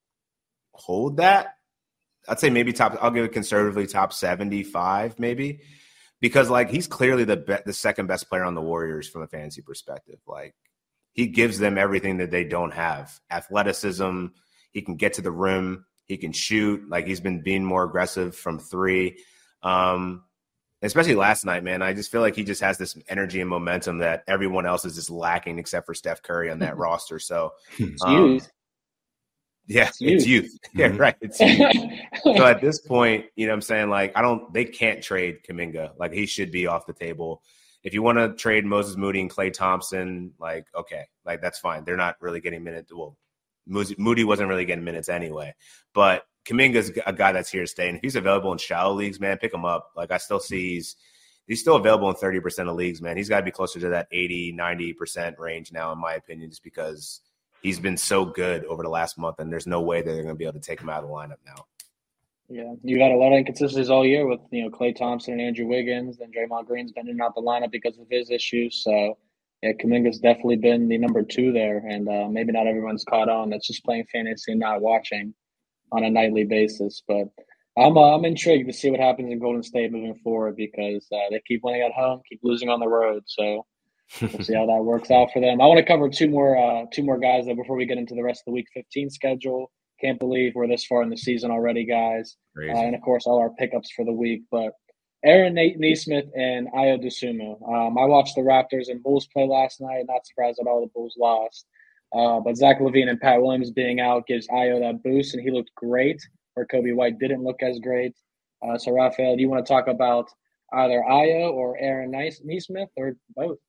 hold that. I'd say maybe I'll give it conservatively top 75 maybe, because he's clearly the second best player on the Warriors from a fantasy perspective. He gives them everything that they don't have: athleticism. He can get to the rim. He can shoot. He's been being more aggressive from three. Especially last night, man. I just feel like he just has this energy and momentum that everyone else is just lacking except for Steph Curry on that roster. So it's youth. Yeah, it's youth. Yeah, right. It's youth. So at this point, I'm saying, they can't trade Kuminga. He should be off the table. If you want to trade Moses Moody and Klay Thompson, okay, that's fine. They're not really getting minutes. Well, Moody wasn't really getting minutes anyway. But Kuminga's a guy that's here to stay. And if he's available in shallow leagues, man, pick him up. Like, I still see he's still available in 30% of leagues, man. He's got to be closer to that 80, 90% range now, in my opinion, just because he's been so good over the last month, and there's no way that they're going to be able to take him out of the lineup now. Yeah, you got a lot of inconsistencies all year with, Klay Thompson and Andrew Wiggins. Then Draymond Green's been in and out the lineup because of his issues. So, yeah, Kuminga's definitely been the number 2 there. And maybe not everyone's caught on. That's just playing fantasy and not watching on a nightly basis. But I'm intrigued to see what happens in Golden State moving forward because they keep winning at home, keep losing on the road. So we'll see how that works out for them. I want to cover two more guys though before we get into the rest of the Week 15 schedule. Can't believe we're this far in the season already, guys. And, of course, all our pickups for the week. But Aaron Nesmith and Ayo Dosunmu. I watched the Raptors and Bulls play last night. Not surprised at all the Bulls lost. But Zach LaVine and Pat Williams being out gives Ayo that boost, and he looked great, where Kobe White didn't look as great. So, Raphael, do you want to talk about either Ayo or Aaron Nesmith or both?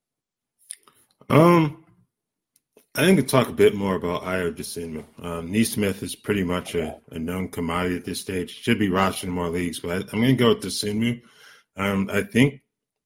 I think we can talk a bit more about Ayo Dosunmu. Nesmith is pretty much a known commodity at this stage. Should be rostered in more leagues, but I'm going to go with Dosunmu. I think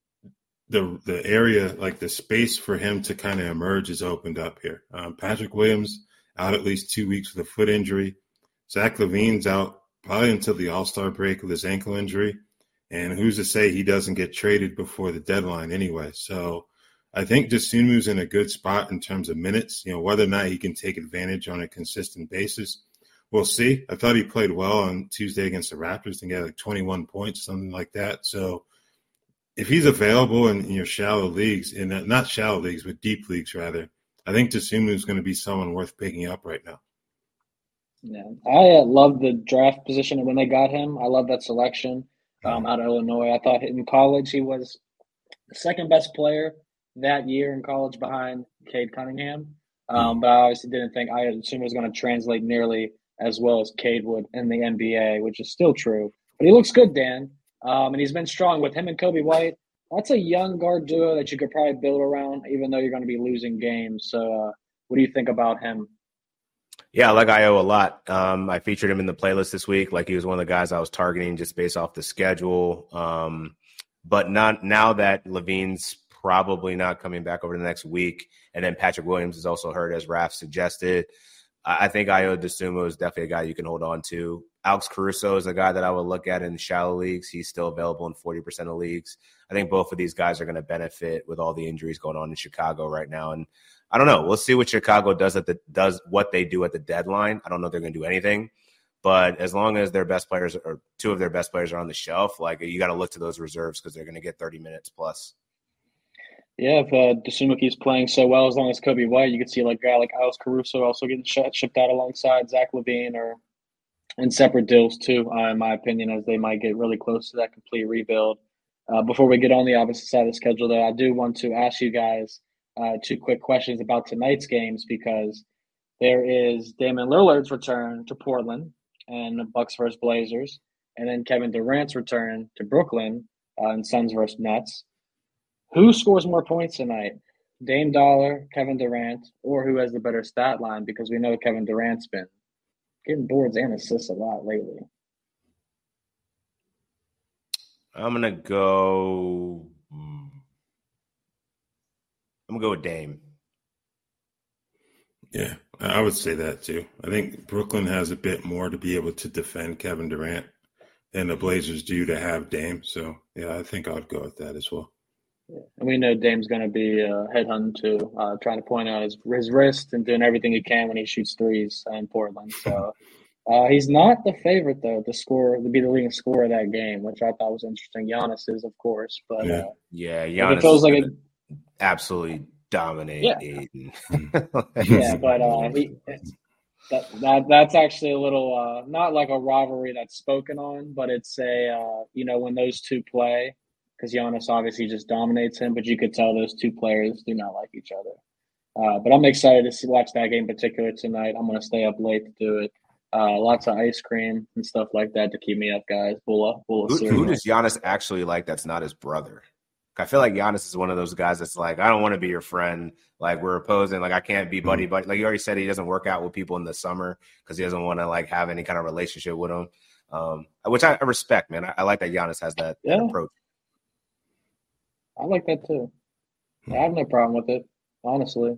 the area, like the space for him to kind of emerge is opened up here. Patrick Williams out at least 2 weeks with a foot injury. Zach LaVine's out probably until the All-Star break with his ankle injury. And who's to say he doesn't get traded before the deadline anyway? So I think Dosunmu's in a good spot in terms of minutes. Whether or not he can take advantage on a consistent basis, we'll see. I thought he played well on Tuesday against the Raptors and got like 21 points, something like that. So if he's available in your shallow leagues, not shallow leagues, but deep leagues rather, I think Dosunmu's going to be someone worth picking up right now. Yeah, I love the draft position when they got him. I love that selection out of Illinois. I thought in college he was the second best player that year in college behind Cade Cunningham. But I obviously didn't think Ayo Dosunmu was going to translate nearly as well as Cade would in the NBA, which is still true. But he looks good, Dan. And he's been strong with him and Kobe White. That's a young guard duo that you could probably build around, even though you're going to be losing games. So what do you think about him? Yeah, I like Ayo a lot. I featured him in the playlist this week. Like, he was one of the guys I was targeting just based off the schedule. But not now that LaVine's probably not coming back over the next week, and then Patrick Williams is also hurt, as Raph suggested. I think Ayo Dosunmu is definitely a guy you can hold on to. Alex Caruso is a guy that I would look at in shallow leagues. He's still available in 40% of leagues. I think both of these guys are going to benefit with all the injuries going on in Chicago right now. And I don't know. We'll see what Chicago does what they do at the deadline. I don't know if they're going to do anything. But as long as their best players or two of their best players are on the shelf, like, you got to look to those reserves because they're going to get 30 minutes plus. Yeah, if Dosunmu keeps playing so well, as long as Kobe White, you could see like a guy like Alex Caruso also getting shipped out alongside Zach LaVine or in separate deals too, in my opinion, as they might get really close to that complete rebuild. Before we get on the opposite side of the schedule, though, I do want to ask you guys two quick questions about tonight's games because there is Damian Lillard's return to Portland and the Bucks versus Blazers, and then Kevin Durant's return to Brooklyn and Suns versus Nets. Who scores more points tonight? Dame Dollar, Kevin Durant, or who has the better stat line? Because we know Kevin Durant's been getting boards and assists a lot lately. I'm gonna go with Dame. Yeah, I would say that too. I think Brooklyn has a bit more to be able to defend Kevin Durant than the Blazers do to have Dame. So, yeah, I think I would go with that as well. Yeah. And we know Dame's going to be headhunting too, trying to point out his wrist and doing everything he can when he shoots threes in Portland. So he's not the favorite, though, to be the leading scorer of that game, which I thought was interesting. Giannis is, of course. But Giannis it feels like absolutely dominate. Yeah, but that's actually a little not like a rivalry that's spoken on, but it's a when those two play, because Giannis obviously just dominates him, but you could tell those two players do not like each other. But I'm excited to watch that game in particular tonight. I'm going to stay up late to do it. Lots of ice cream and stuff like that to keep me up, guys. Who does Giannis actually like that's not his brother? I feel like Giannis is one of those guys that's like, I don't want to be your friend. Like, we're opposing. Like, I can't be buddy. Like, you already said, he doesn't work out with people in the summer because he doesn't want to, like, have any kind of relationship with them, which I respect, man. I like that Giannis has that approach. I like that, too. I have no problem with it, honestly.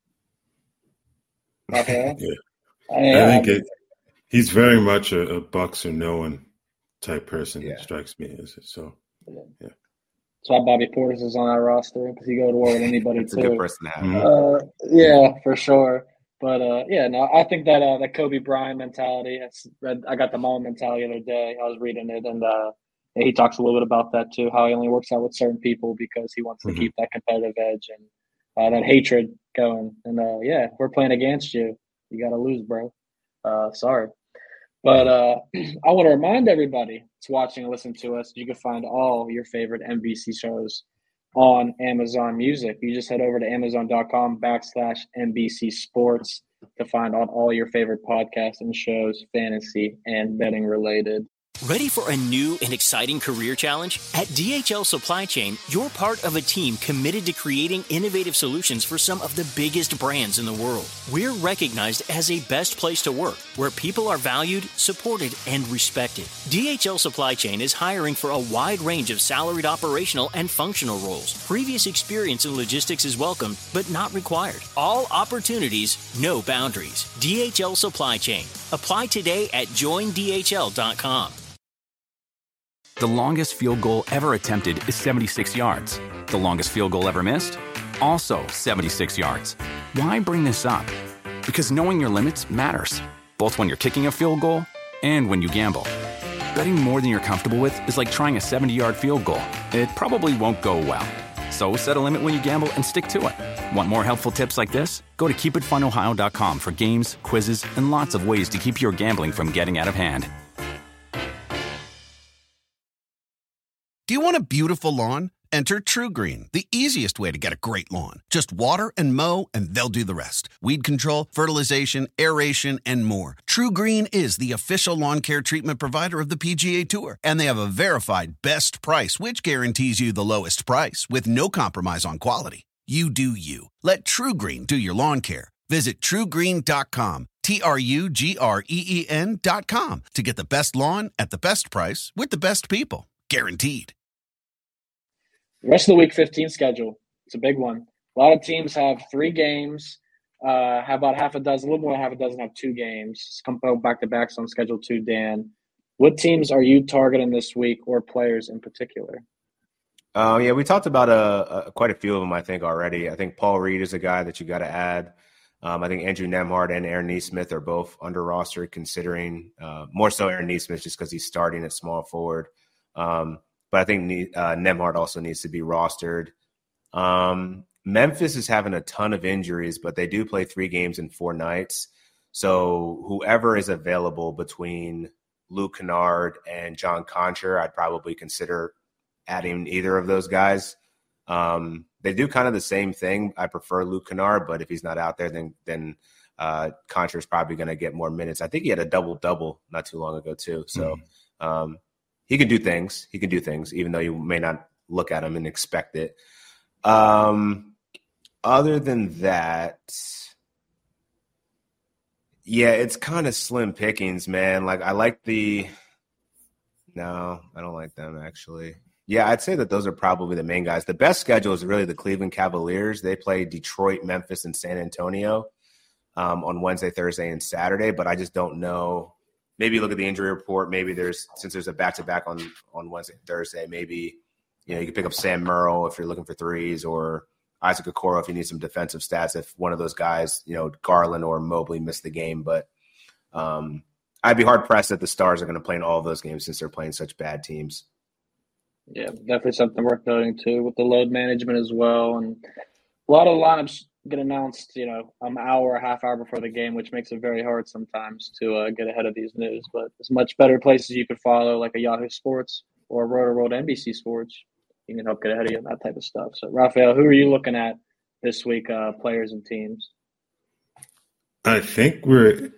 Okay. I think he's very much a Bucks or no one type person. It strikes me as it. So, yeah. That's why Bobby Portis is on our roster, because he go to war with anybody It's too. a good person to have. Yeah, for sure. But I think that Kobe Bryant mentality. I got the Mom mentality the other day. I was reading it, and he talks a little bit about that too. How he only works out with certain people because he wants to keep that competitive edge and that hatred going. And we're playing against you. You got to lose, bro. Sorry. But I want to remind everybody that's watching and listening to us, you can find all your favorite NBC shows on Amazon Music. You just head over to amazon.com/NBC Sports to find out all your favorite podcasts and shows, fantasy and betting related. Ready for a new and exciting career challenge? At DHL Supply Chain, you're part of a team committed to creating innovative solutions for some of the biggest brands in the world. We're recognized as a best place to work, where people are valued, supported, and respected. DHL Supply Chain is hiring for a wide range of salaried operational and functional roles. Previous experience in logistics is welcome, but not required. All opportunities, no boundaries. DHL Supply Chain. Apply today at joindhl.com. The longest field goal ever attempted is 76 yards. The longest field goal ever missed? Also 76 yards. Why bring this up? Because knowing your limits matters, both when you're kicking a field goal and when you gamble. Betting more than you're comfortable with is like trying a 70-yard field goal. It probably won't go well. So set a limit when you gamble and stick to it. Want more helpful tips like this? Go to keepitfunohio.com for games, quizzes, and lots of ways to keep your gambling from getting out of hand. Do you want a beautiful lawn? Enter TruGreen, the easiest way to get a great lawn. Just water and mow, and they'll do the rest. Weed control, fertilization, aeration, and more. TruGreen is the official lawn care treatment provider of the PGA Tour, and they have a verified best price, which guarantees you the lowest price with no compromise on quality. You do you. Let TruGreen do your lawn care. Visit TruGreen.com, TruGreen.com, to get the best lawn at the best price with the best people. Guaranteed. Rest of the Week 15 schedule. It's a big one. A lot of teams have 3 games. How about half a dozen? A little more than half a dozen have 2 games. Come back-to-backs on Schedule 2, Dan. What teams are you targeting this week, or players in particular? We talked about quite a few of them, I think, already. I think Paul Reed is a guy that you got to add. I think Andrew Nembhard and Aaron Nesmith are both under roster, considering more so Aaron Nesmith just because he's starting at small forward. But I think Nembhard also needs to be rostered. Memphis is having a ton of injuries, but they do play 3 games in 4 nights. So whoever is available between Luke Kennard and John Concher, I'd probably consider adding either of those guys. They do kind of the same thing. I prefer Luke Kennard, but if he's not out there, then Concher is probably going to get more minutes. I think he had a double-double not too long ago too. So he can do things. He can do things, even though you may not look at him and expect it. Other than that, yeah, it's kind of slim pickings, man. Like, I like no, I don't like them, actually. Yeah, I'd say that those are probably the main guys. The best schedule is really the Cleveland Cavaliers. They play Detroit, Memphis, and San Antonio on Wednesday, Thursday, and Saturday, but I just don't know. Maybe look at the injury report. Maybe since there's a back-to-back on Wednesday and Thursday, maybe you can pick up Sam Merrill if you're looking for threes, or Isaac Okoro if you need some defensive stats. If one of those guys, Garland or Mobley missed the game, but I'd be hard pressed that the Stars are going to play in all of those games since they're playing such bad teams. Yeah, definitely something worth noting too with the load management as well, and a lot of lineups get announced, an hour, a half hour before the game, which makes it very hard sometimes to get ahead of these news. But there's much better places you could follow, like a Yahoo Sports or a Roto-World NBC Sports. You can help get ahead of you on that type of stuff. So, Raphael, who are you looking at this week, players and teams? I think we're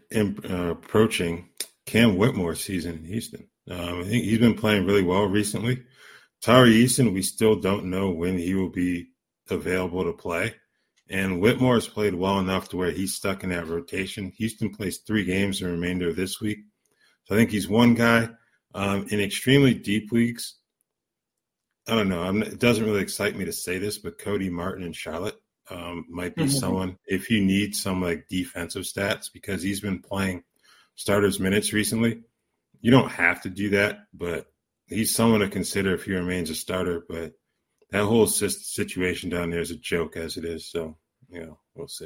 approaching Cam Whitmore's season in Houston. I think he's been playing really well recently. Tari Eason, we still don't know when he will be available to play. And Whitmore has played well enough to where he's stuck in that rotation. Houston plays 3 games the remainder of this week. So I think he's one guy. In extremely deep leagues, I don't know. It doesn't really excite me to say this, but Cody Martin in Charlotte might be someone if you need some like defensive stats because he's been playing starters minutes recently. You don't have to do that, but he's someone to consider if he remains a starter. But that whole situation down there is a joke as it is. So, we'll see.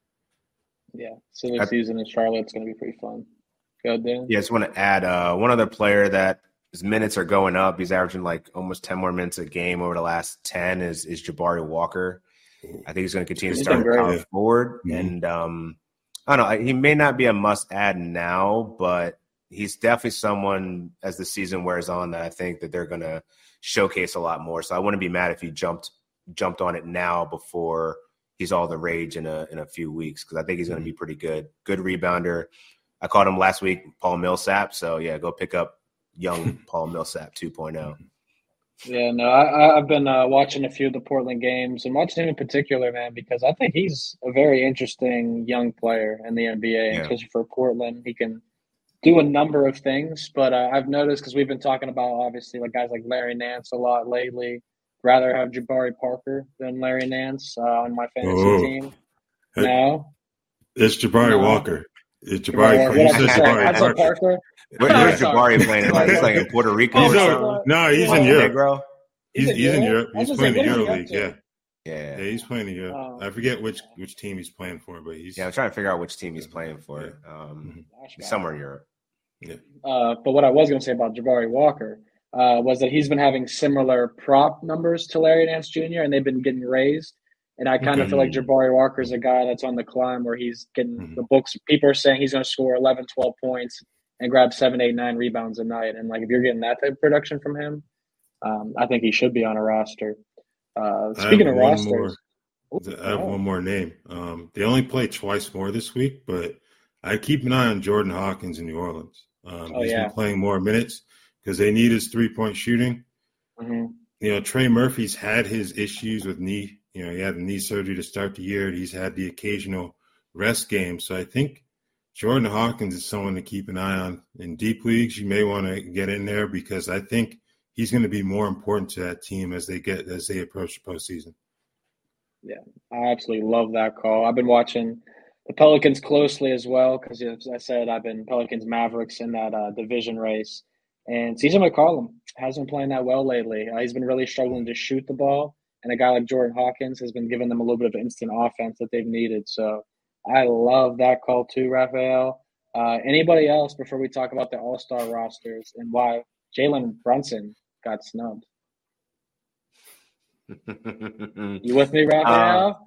Yeah, so the season in Charlotte's going to be pretty fun. Go, Dan. Yeah, I just want to add one other player that his minutes are going up. He's averaging like almost 10 more minutes a game over the last 10 is Jabari Walker. I think he's going to continue to start power forward. And I don't know, he may not be a must-add now, but he's definitely someone as the season wears on that I think that they're going to showcase a lot more. So I wouldn't be mad if he jumped on it now before he's all the rage in a few weeks because I think he's going to be pretty good. Good rebounder. I called him last week Paul Millsap. So, yeah, go pick up young Paul Millsap 2.0. Yeah, no, I've been watching a few of the Portland games and watching him in particular, man, because I think he's a very interesting young player in the NBA, especially for Portland. He can do a number of things, but I've noticed because we've been talking about obviously like guys like Larry Nance a lot lately. Rather have Jabari Parker than Larry Nance on my fantasy team. No, it's Jabari Walker. It's Jabari Parker. Where's Jabari playing? He's like in Puerto Rico. He's in Europe. He's in Europe. He's playing the EuroLeague. Yeah, he's playing the Euro. I forget which team he's playing for, but he's. Yeah, I'm trying to figure out which team he's playing for. He's somewhere in Europe. Yeah. But what I was going to say about Jabari Walker was that he's been having similar prop numbers to Larry Nance Jr. and they've been getting raised. And I kind of feel like Jabari Walker is a guy that's on the climb where he's getting the books. People are saying he's going to score 11, 12 points and grab 7, 8, 9 rebounds a night. And like if you're getting that type of production from him, I think he should be on a roster. Speaking of rosters, I have one more name. They only play twice more this week, but I keep an eye on Jordan Hawkins in New Orleans. He's been playing more minutes because they need his 3-point shooting. Trey Murphy's had his issues with knee. He had the knee surgery to start the year. He's had the occasional rest game. So I think Jordan Hawkins is someone to keep an eye on. In deep leagues, you may want to get in there because I think he's going to be more important to that team as they approach the postseason. Yeah, I absolutely love that call. I've been watching the Pelicans closely as well because, as I said, I've been Pelicans Mavericks in that division race. And CJ McCollum hasn't been playing that well lately. He's been really struggling to shoot the ball. And a guy like Jordan Hawkins has been giving them a little bit of instant offense that they've needed. So I love that call too, Raphael. Anybody else before we talk about the All-Star rosters and why Jalen Brunson got snubbed? You with me, Raphael?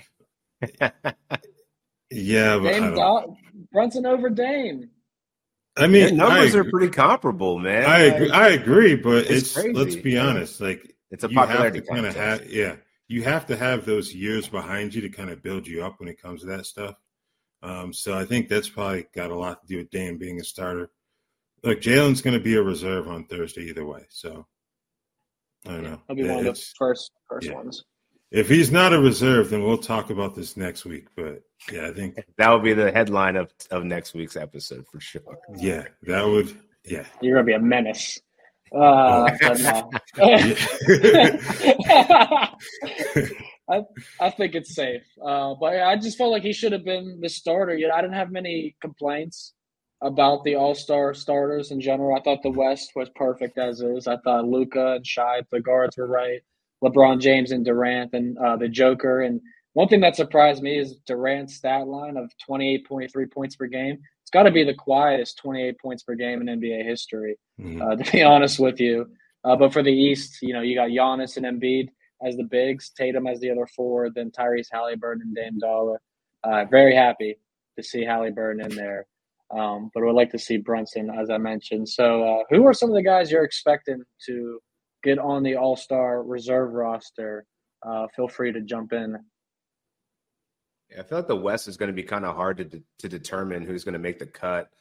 Yeah, but Brunson over Dame. I mean, their numbers are pretty comparable, man. I agree, but it's crazy. Let's be honest. Like it's a popularity contest. You have to have those years behind you to kind of build you up when it comes to that stuff. So I think that's probably got a lot to do with Dame being a starter. Look, Jalen's going to be a reserve on Thursday either way. So I don't know. He'll be one of the first ones. If he's not a reserve, then we'll talk about this next week. But yeah, I think that would be the headline of next week's episode for sure. Yeah, that would. Yeah, you're gonna be a menace. I think it's safe. But I just felt like he should have been the starter. I didn't have many complaints about the All-Star starters in general. I thought the West was perfect as is. I thought Luka and Shai, the guards were right. LeBron James and Durant and the Joker. And one thing that surprised me is Durant's stat line of 28.3 points per game. It's got to be the quietest 28 points per game in NBA history, to be honest with you. But for the East, you got Giannis and Embiid as the bigs, Tatum as the other forward, then Tyrese Halliburton and Dame Dollar. Very happy to see Halliburton in there. But I would like to see Brunson, as I mentioned. So who are some of the guys you're expecting to get on the All-Star reserve roster? Feel free to jump in. Yeah, I feel like the West is going to be kind of hard to determine who's going to make the cut.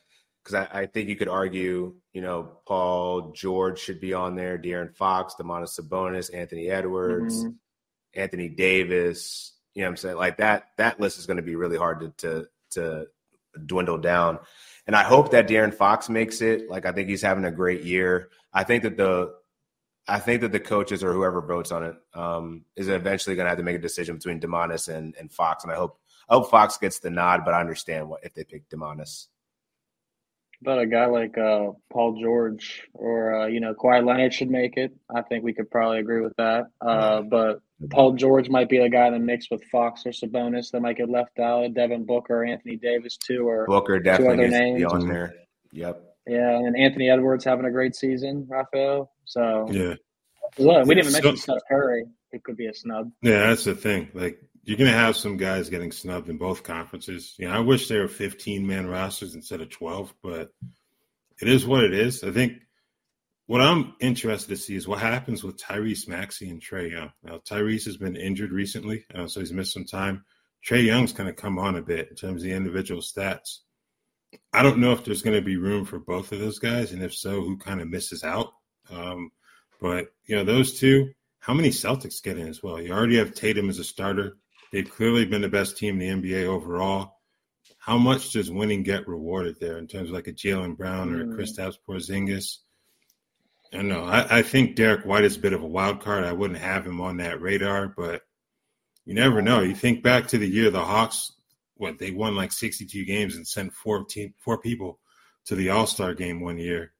because I think you could argue, Paul George should be on there, De'Aaron Fox, Domantas Sabonis, Anthony Edwards, Anthony Davis. You know what I'm saying? Like that list is going to be really hard to dwindle down. And I hope that De'Aaron Fox makes it. Like, I think he's having a great year. I think that the coaches or whoever votes on it is eventually going to have to make a decision between Domantas and Fox. And I hope Fox gets the nod, but I understand if they pick Domantas. But a guy like Paul George or, Kawhi Leonard should make it. I think we could probably agree with that. But Paul George might be the guy in the mix with Fox or Sabonis that might get left out. Devin Booker, Anthony Davis, too, or Booker definitely needs to be on there. Yep. Yeah, and Anthony Edwards having a great season, Raphael. So, yeah. Look, we didn't even mention Steph Curry. It could be a snub. Yeah, that's the thing. Like, you're going to have some guys getting snubbed in both conferences. I wish there were 15-man rosters instead of 12, but it is what it is. I think what I'm interested to see is what happens with Tyrese Maxey and Trae Young. Now, Tyrese has been injured recently, so he's missed some time. Trae Young's going to come on a bit in terms of the individual stats. I don't know if there's going to be room for both of those guys, and if so, who kind of misses out. But, those two, how many Celtics get in as well? You already have Tatum as a starter. They've clearly been the best team in the NBA overall. How much does winning get rewarded there in terms of like a Jaylen Brown or a Kristaps Porzingis? I don't know. I think Derek White is a bit of a wild card. I wouldn't have him on that radar, but you never know. You think back to the year the Hawks, they won like 62 games and sent four people to the All-Star game one year.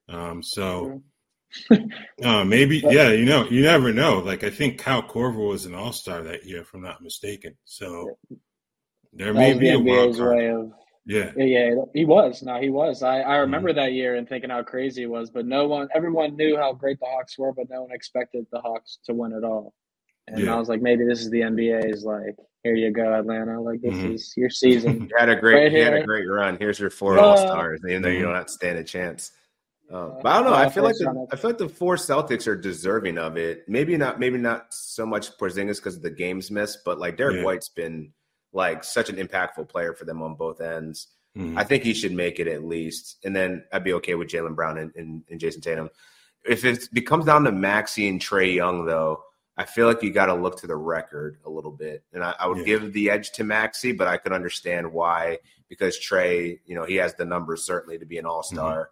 Maybe, you never know. Like, I think Kyle Korver was an all-star that year, if I'm not mistaken. So there may be a wild card. Yeah, he was. No, he was. I remember that year and thinking how crazy he was, but everyone knew how great the Hawks were, but no one expected the Hawks to win it all. And I was like, maybe this is the NBA's like, here you go, Atlanta. Like, this is your season. You had a great run. Here's your 4 all-stars, even though you don't have to stand a chance. But I don't know. I feel like the 4 Celtics are deserving of it. Maybe not so much Porzingis because of the games missed, but like Derek White's been like such an impactful player for them on both ends. I think he should make it at least, and then I'd be okay with Jaylen Brown and Jason Tatum. If it becomes down to Maxey and Trae Young, though, I feel like you got to look to the record a little bit, and I would give the edge to Maxey, but I could understand why, because Trae, he has the numbers certainly to be an all-star.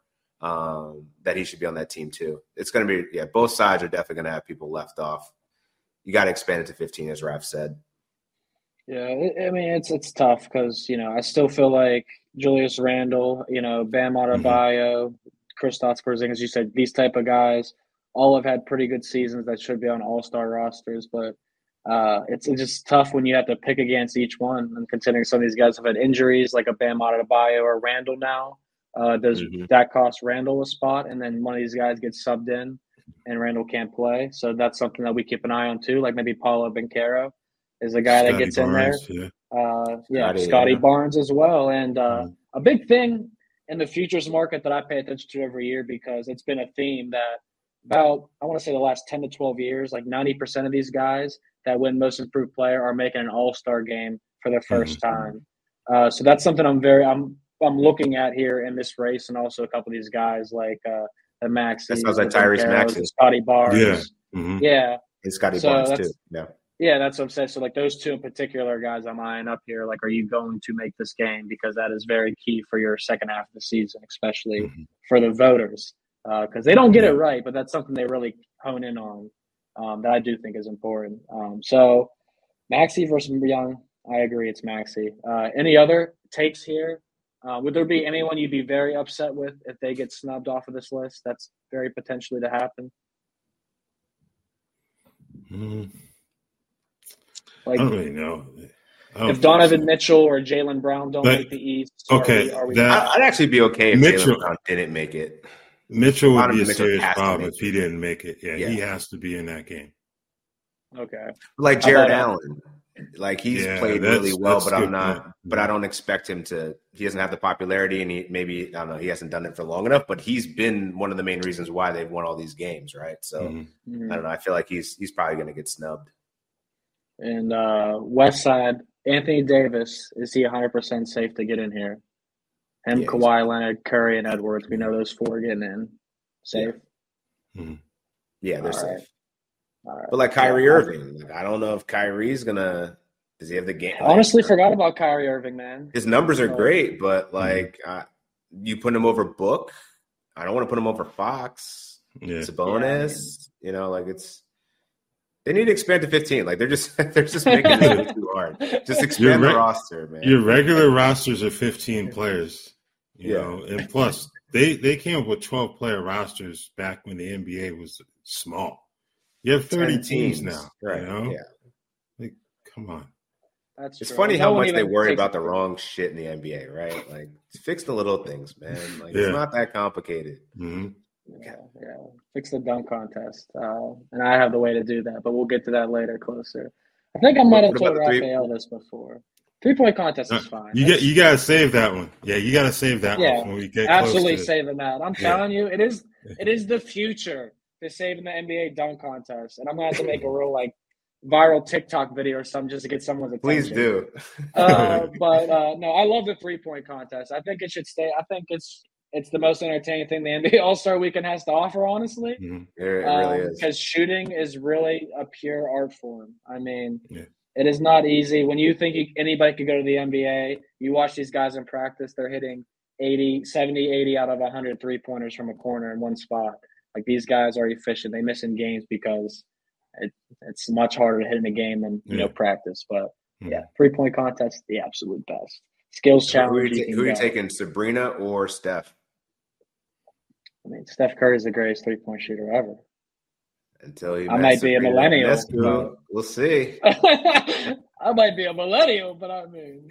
That he should be on that team too. It's going to be, both sides are definitely going to have people left off. You got to expand it to 15, as Raph said. Yeah, I mean, it's tough because, I still feel like Julius Randle, Bam Adebayo, Kristaps Porzingis, you said, these type of guys all have had pretty good seasons that should be on all-star rosters, but it's just tough when you have to pick against each one. And considering some of these guys have had injuries, like a Bam Adebayo or Randle now, does that cost Randle a spot? And then one of these guys gets subbed in and Randle can't play. So that's something that we keep an eye on too. Like maybe Paolo Banchero is the guy that gets Barnes, in there. Scotty Barnes as well. And a big thing in the futures market that I pay attention to every year, because it's been a theme that about, I want to say the last 10 to 12 years, like 90% of these guys that win most improved player are making an all-star game for the first time. So that's something I'm looking at here in this race, and also a couple of these guys like the Maxey. That sounds like Tyrese Maxey, Scotty Barnes. Yeah. And Scotty Barnes too. Yeah, that's what I'm saying. So like those two in particular guys I'm eyeing up here. Like, are you going to make this game? Because that is very key for your second half of the season, especially for the voters, because they don't get it right, but that's something they really hone in on that I do think is important. So Maxey versus Young, I agree, it's Maxey. Any other takes here? Would there be anyone you'd be very upset with if they get snubbed off of this list? That's very potentially to happen. Like, I don't really know. If Donovan Mitchell or Jaylen Brown don't make the East, I'd actually be okay if Jaylen Brown didn't make it. Mitchell would be a serious problem if he didn't make it. Yeah, he has to be in that game. Okay. Like Jared Allen. Like he's played really well, but I'm not. Point. But I don't expect him to. He doesn't have the popularity, and I don't know. He hasn't done it for long enough. But he's been one of the main reasons why they've won all these games, right? So I don't know. I feel like he's probably going to get snubbed. And West Side, Anthony Davis, is he 100% safe to get in here? Him, Kawhi Leonard, Curry, and Edwards. We know those 4 getting in. Safe? Yeah, they're safe. All right. But like Kyrie Irving, I don't know if Kyrie's gonna. Does he have the game? Honestly, forgot about Kyrie Irving, man. His numbers are great, but you put him over Book. I don't want to put him over Fox. Sabonis. They need to expand to 15. Like they're just making it too hard. Just expand the roster, man. Your regular rosters are 15 players. You know, and plus they came up with 12-player rosters back when the NBA was small. You have 30 teams now, right? You know? Yeah. Like, come on. It's funny how much they worry about the wrong shit in the NBA, right? Like, fix the little things, man. Like, it's not that complicated. Yeah. Fix the dunk contest. And I have the way to do that, but we'll get to that later, closer. I think I might have told Raphael this before. 3-point contest is fine. You gotta save that one. Yeah, you gotta save that one when we get absolutely close to saving that. I'm telling you, it is the future to saving the NBA dunk contest. And I'm gonna have to make a real viral TikTok video or something just to get someone's attention. Please do. But no, I love the 3-point contest. I think it should stay. I think it's the most entertaining thing the NBA All-Star Weekend has to offer, honestly. It really is. Because shooting is really a pure art form. I mean, it is not easy. When you think anybody could go to the NBA, you watch these guys in practice, they're hitting 70, 80 out of 100 3-pointers from a corner in one spot. Like, these guys are efficient. They miss in games because it's much harder to hit in a game than practice. But, 3-point contest, the absolute best. Skills challenge. Who are you taking, Sabrina or Steph? I mean, Steph Curry is the greatest 3-point shooter ever. Until I might be a millennial. We'll see. I might be a millennial, but I mean.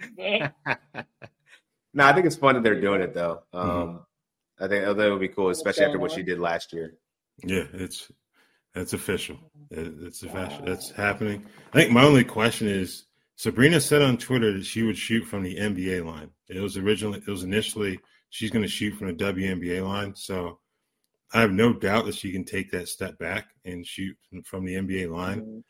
No, I think it's fun that they're doing it, though. I think that would be cool, especially after what she did last year. Yeah, that's official. It's official. That's happening. I think my only question is, Sabrina said on Twitter that she would shoot from the NBA line. It was initially she's going to shoot from the WNBA line. So I have no doubt that she can take that step back and shoot from the NBA line.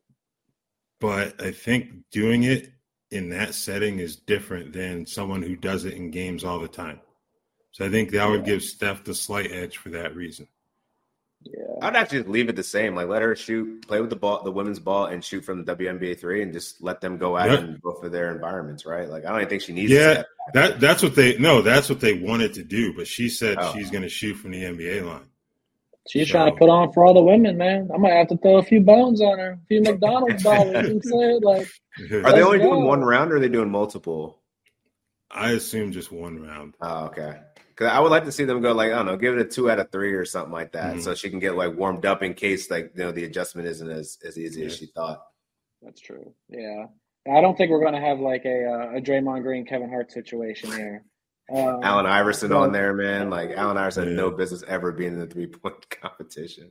But I think doing it in that setting is different than someone who does it in games all the time. So I think that would give Steph the slight edge for that reason. Yeah, I'd actually leave it the same. Like, let her play with the women's ball, and shoot from the WNBA 3, and just let them go out and go for their environments, right? Like, I don't even think she needs. Yeah, that's what they wanted to do, but she said she's going to shoot from the NBA line. She's trying to put on for all the women, man. I might have to throw a few bones on her, a few McDonald's dollars. Are they only doing one round, or are they doing multiple? I assume just one round. Oh, okay. Because I would like to see them go, like, I don't know, give it a 2 out of 3 or something like that, so she can get warmed up in case the adjustment isn't as easy as she thought. That's true. Yeah, I don't think we're going to have a Draymond Green, Kevin Hart situation here. Allen Iverson on there, man. Like, Allen Iverson had no business ever being in the 3-point competition.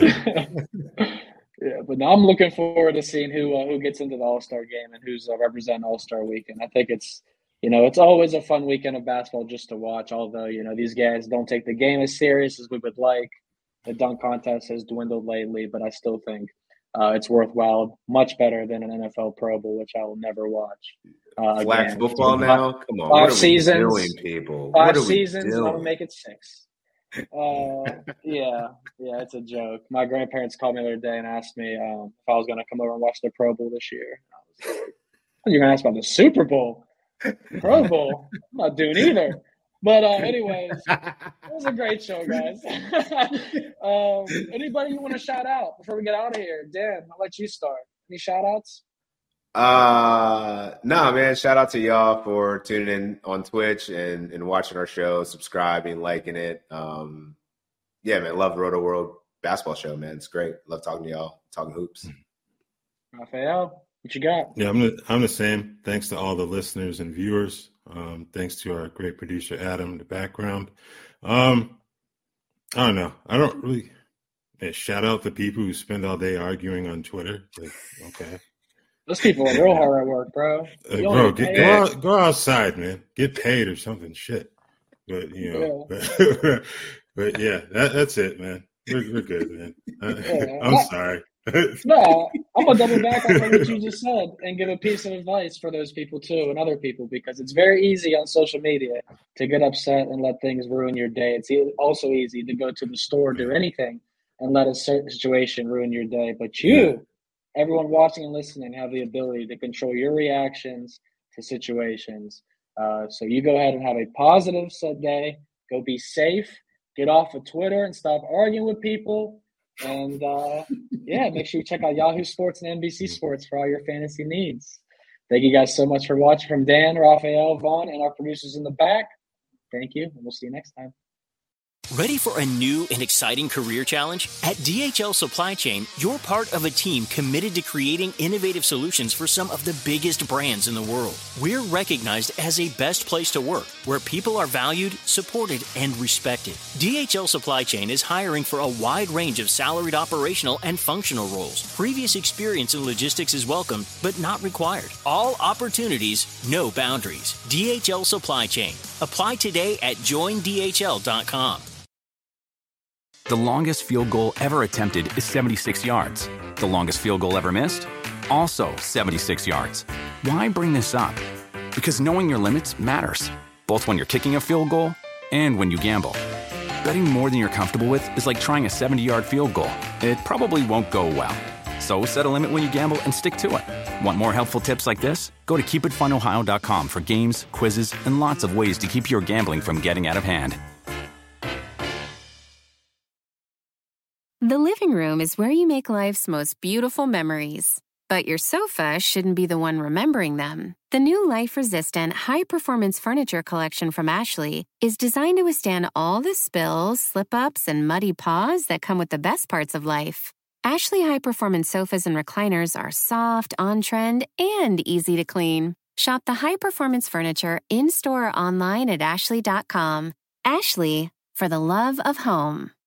Yeah, but now I'm looking forward to seeing who gets into the All-Star game and who's representing All-Star Weekend. I think it's always a fun weekend of basketball just to watch, although, these guys don't take the game as serious as we would like. The dunk contest has dwindled lately, but I still think it's worthwhile, much better than an NFL Pro Bowl, which I will never watch. Flag football now? Come on. 5 seasons. What are we doing, people? 5 seasons, I'm going to make it 6. Yeah, it's a joke. My grandparents called me the other day and asked me if I was going to come over and watch the Pro Bowl this year. I was like, you're going to ask about the Super Bowl? Pro Bowl? I'm not doing either. But anyways, it was a great show, guys. Anybody you want to shout out before we get out of here? Dan, I'll let you start. Any shout outs? No, man. Shout out to y'all for tuning in on Twitch and watching our show, subscribing, liking it. Yeah, man. Love Roto World basketball show, man. It's great. Love talking to y'all, talking hoops. Raphael, what you got? Yeah, I'm the same. Thanks to all the listeners and viewers. Thanks to our great producer Adam in the background. I don't know. I don't really shout out the people who spend all day arguing on Twitter. Like, okay. Those people are real hard at work, bro. Bro, go outside, man. Get paid or something. Shit. But but yeah, that's it, man. We're good, man. I'm sorry. No, I'm going to double back on what you just said and give a piece of advice for those people too and other people, because it's very easy on social media to get upset and let things ruin your day. It's also easy to go to the store, do anything, and let a certain situation ruin your day. But you, everyone watching and listening, have the ability to control your reactions to situations. So you go ahead and have a positive day. Go be safe. Get off of Twitter and stop arguing with people. And, make sure you check out Yahoo Sports and NBC Sports for all your fantasy needs. Thank you guys so much for watching. From Dan, Raphael, Vaughn, and our producers in the back, thank you, and we'll see you next time. Ready for a new and exciting career challenge? At DHL Supply Chain, you're part of a team committed to creating innovative solutions for some of the biggest brands in the world. We're recognized as a best place to work, where people are valued, supported, and respected. DHL Supply Chain is hiring for a wide range of salaried operational and functional roles. Previous experience in logistics is welcome, but not required. All opportunities, no boundaries. DHL Supply Chain. Apply today at joindhl.com. The longest field goal ever attempted is 76 yards. The longest field goal ever missed? Also 76 yards. Why bring this up? Because knowing your limits matters, both when you're kicking a field goal and when you gamble. Betting more than you're comfortable with is like trying a 70-yard field goal. It probably won't go well. So set a limit when you gamble and stick to it. Want more helpful tips like this? Go to keepitfunohio.com for games, quizzes, and lots of ways to keep your gambling from getting out of hand. The living room is where you make life's most beautiful memories. But your sofa shouldn't be the one remembering them. The new life-resistant, high-performance furniture collection from Ashley is designed to withstand all the spills, slip-ups, and muddy paws that come with the best parts of life. Ashley high-performance sofas and recliners are soft, on-trend, and easy to clean. Shop the high-performance furniture in-store or online at ashley.com. Ashley, for the love of home.